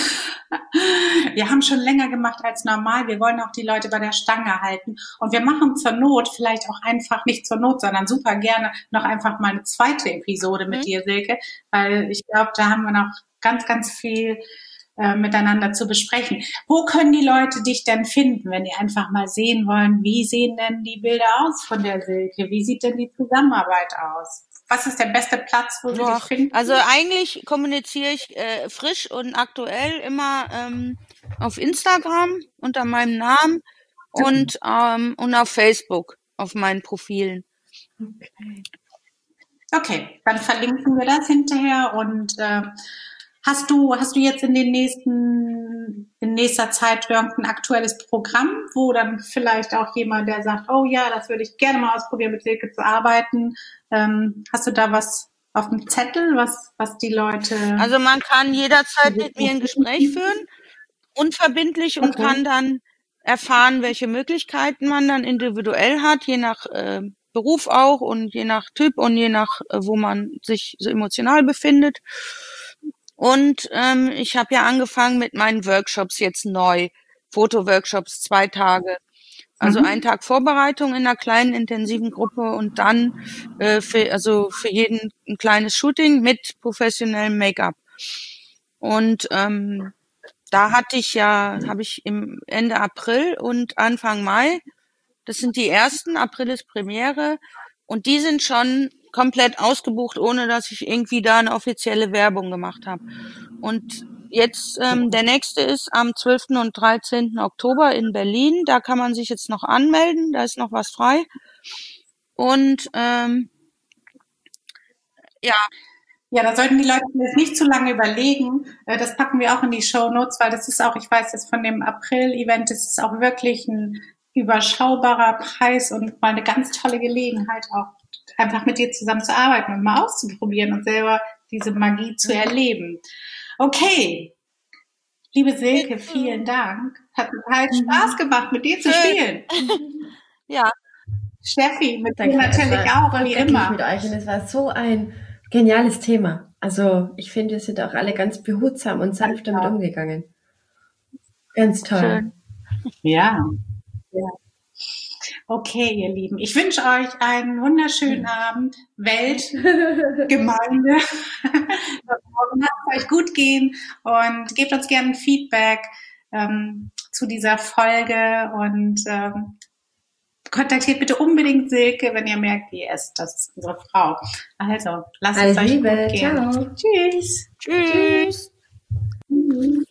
Speaker 1: wir haben schon länger gemacht als normal. Wir wollen auch die Leute bei der Stange halten. Und wir machen zur Not vielleicht auch einfach, nicht zur Not, sondern super gerne noch einfach mal eine zweite Episode mit
Speaker 3: Mhm.
Speaker 1: dir, Silke. Weil ich glaube, da haben wir noch ganz, ganz viel äh, miteinander zu besprechen. Wo können die Leute dich denn finden, wenn die einfach mal sehen wollen, wie sehen denn die Bilder aus von der Silke? Wie sieht denn die Zusammenarbeit aus? Was ist der beste Platz, wo sie dich
Speaker 3: Ach,
Speaker 1: finden?
Speaker 3: also eigentlich kommuniziere ich äh, frisch und aktuell immer ähm, auf Instagram unter meinem Namen und, ähm, und auf Facebook auf meinen Profilen.
Speaker 2: Okay.
Speaker 1: Okay, dann verlinken wir das hinterher. Und äh, hast du hast du jetzt in den nächsten in nächster Zeit irgendein aktuelles Programm, wo dann vielleicht auch jemand, der sagt, oh ja, das würde ich gerne mal ausprobieren, mit Silke zu arbeiten. Ähm, hast du da was auf dem Zettel, was was die Leute?
Speaker 3: Also man kann jederzeit mit mir ein Gespräch führen, unverbindlich, und
Speaker 1: Okay.
Speaker 3: kann dann erfahren, welche Möglichkeiten man dann individuell hat, je nach äh, Beruf auch und je nach Typ und je nach, äh, wo man sich so emotional befindet. Und ähm, ich habe ja angefangen mit meinen Workshops jetzt neu, Fotoworkshops, zwei Tage. Also
Speaker 1: Mhm.
Speaker 3: einen Tag Vorbereitung in einer kleinen intensiven Gruppe und dann äh, für, also für jeden ein kleines Shooting mit professionellem Make-up. Und ähm, da hatte ich ja, habe ich im Ende April und Anfang Mai, das sind die ersten, April ist Premiere, und die sind schon komplett ausgebucht, ohne dass ich irgendwie da eine offizielle Werbung gemacht habe. Und jetzt, ähm, der nächste ist am zwölften und dreizehnten Oktober in Berlin. Da kann man sich jetzt noch anmelden, da ist noch was frei. Und ähm, ja,
Speaker 1: Ja, da sollten die Leute jetzt nicht zu lange überlegen. Äh, Das packen wir auch in die Shownotes, weil das ist auch, ich weiß jetzt von dem April-Event, das ist auch wirklich ein überschaubarer Preis und mal eine ganz tolle Gelegenheit, auch einfach mit dir zusammen zu arbeiten und mal auszuprobieren und selber diese Magie zu erleben. Okay, liebe Silke, vielen Dank. Hat total Spaß gemacht, mit dir zu spielen.
Speaker 3: Ja.
Speaker 1: Steffi, mit dir natürlich auch, wie immer.
Speaker 2: Mit euch und es war so ein geniales Thema. Also ich finde, wir sind auch alle ganz behutsam und sanft damit umgegangen. Ganz toll.
Speaker 3: Schön.
Speaker 1: Ja. Ja. Okay, ihr Lieben. Ich wünsche euch einen wunderschönen Abend. Welt, Gemeinde. Lasst es euch gut gehen und gebt uns gerne ein Feedback ähm, zu dieser Folge und ähm, kontaktiert bitte unbedingt Silke, wenn ihr merkt, wie es ist. Das ist unsere Frau. Also, lasst es euch gut gehen.
Speaker 2: Ciao.
Speaker 1: Tschüss.
Speaker 3: Tschüss.
Speaker 1: Tschüss.